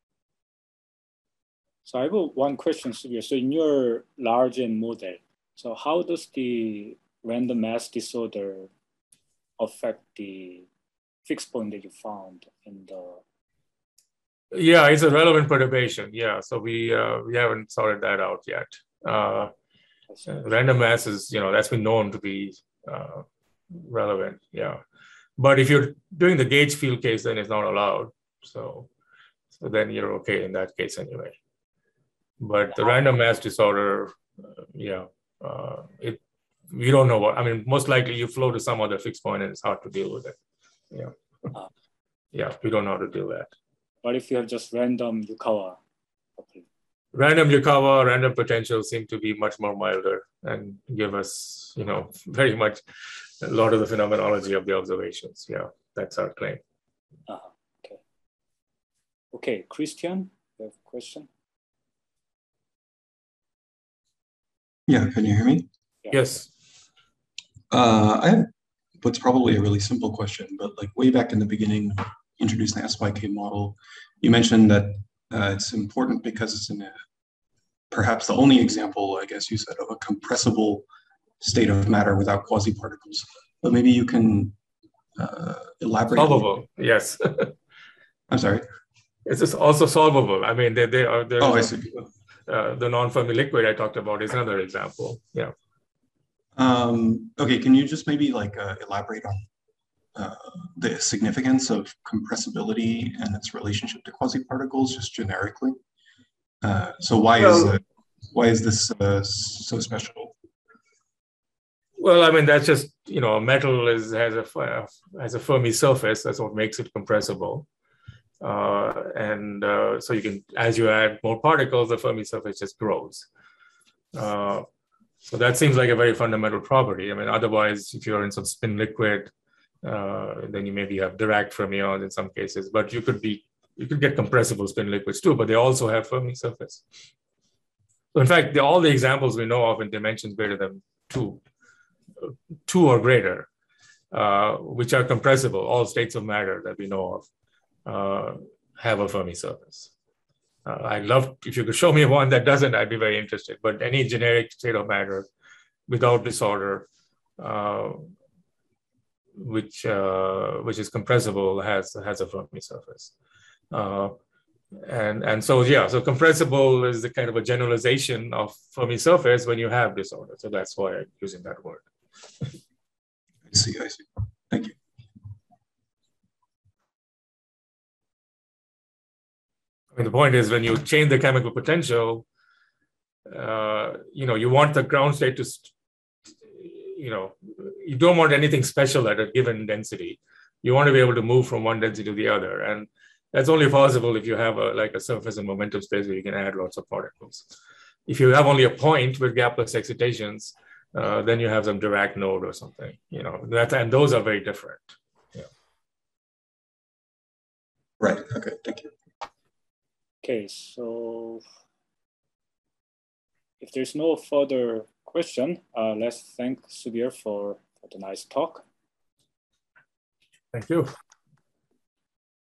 So I have one question, Subir. So in your large N model, so how does the random mass disorder affect the fixed point that you found in the... Yeah, it's a relevant perturbation. Yeah, so we uh, we haven't sorted that out yet. Uh, random mass is, you know, that's been known to be uh, relevant. Yeah, but if you're doing the gauge field case, then it's not allowed. So, so then you're okay in that case anyway. But the random mass disorder, uh, yeah, uh, it we don't know what. I mean, most likely you flow to some other fixed point, and it's hard to deal with it. Yeah, yeah, we don't know how to deal with that. But if you have just random Yukawa, okay. Random Yukawa, random potential seem to be much more milder and give us, you know, very much a lot of the phenomenology of the observations. Yeah, that's our claim. Uh, okay. Okay, Christian, you have a question? Yeah, can you hear me? Yeah. Yes. Uh, I have what's probably a really simple question, but like way back in the beginning, introducing the S Y K model, you mentioned that uh, it's important because it's in a, perhaps the only example, I guess you said, of a compressible state of matter without quasi-particles. But maybe you can uh, elaborate. Solvable, yes. I'm sorry? It's just also solvable. I mean, they, they are, oh, I see. Uh, the non-Fermi liquid I talked about is another example, yeah. Um, okay, can you just maybe like uh, elaborate on Uh, the significance of compressibility and its relationship to quasi-particles, just generically. Uh, so why well, is uh, why is this uh, so special? Well, I mean that's just, you know, a metal is has a has a Fermi surface. That's what makes it compressible. Uh, and uh, so you can, as you add more particles, the Fermi surface just grows. Uh, so that seems like a very fundamental property. I mean, otherwise, if you're in some spin liquid, Uh, then you maybe have Dirac fermions in some cases, but you could be you could get compressible spin liquids too, but they also have Fermi surface. So in fact, the, all the examples we know of in dimensions greater than two, two or greater, uh, which are compressible, all states of matter that we know of, uh, have a Fermi surface. Uh, I'd love, if you could show me one that doesn't, I'd be very interested, but any generic state of matter without disorder, uh, which uh, which is compressible has has a Fermi surface, uh, and and so yeah, so compressible is the kind of a generalization of Fermi surface when you have disorder. So that's why I'm using that word. I see. I see. Thank you. I mean, the point is when you change the chemical potential, uh, you know, you want the ground state to, you know, you don't want anything special at a given density. You want to be able to move from one density to the other. And that's only possible if you have a, like a surface and momentum space where you can add lots of particles. If you have only a point with gapless excitations, uh, then you have some Dirac node or something, you know, that, and those are very different. Yeah. Right, okay, thank you. Okay, so if there's no further question, uh, let's thank Subir for, for the nice talk. Thank you.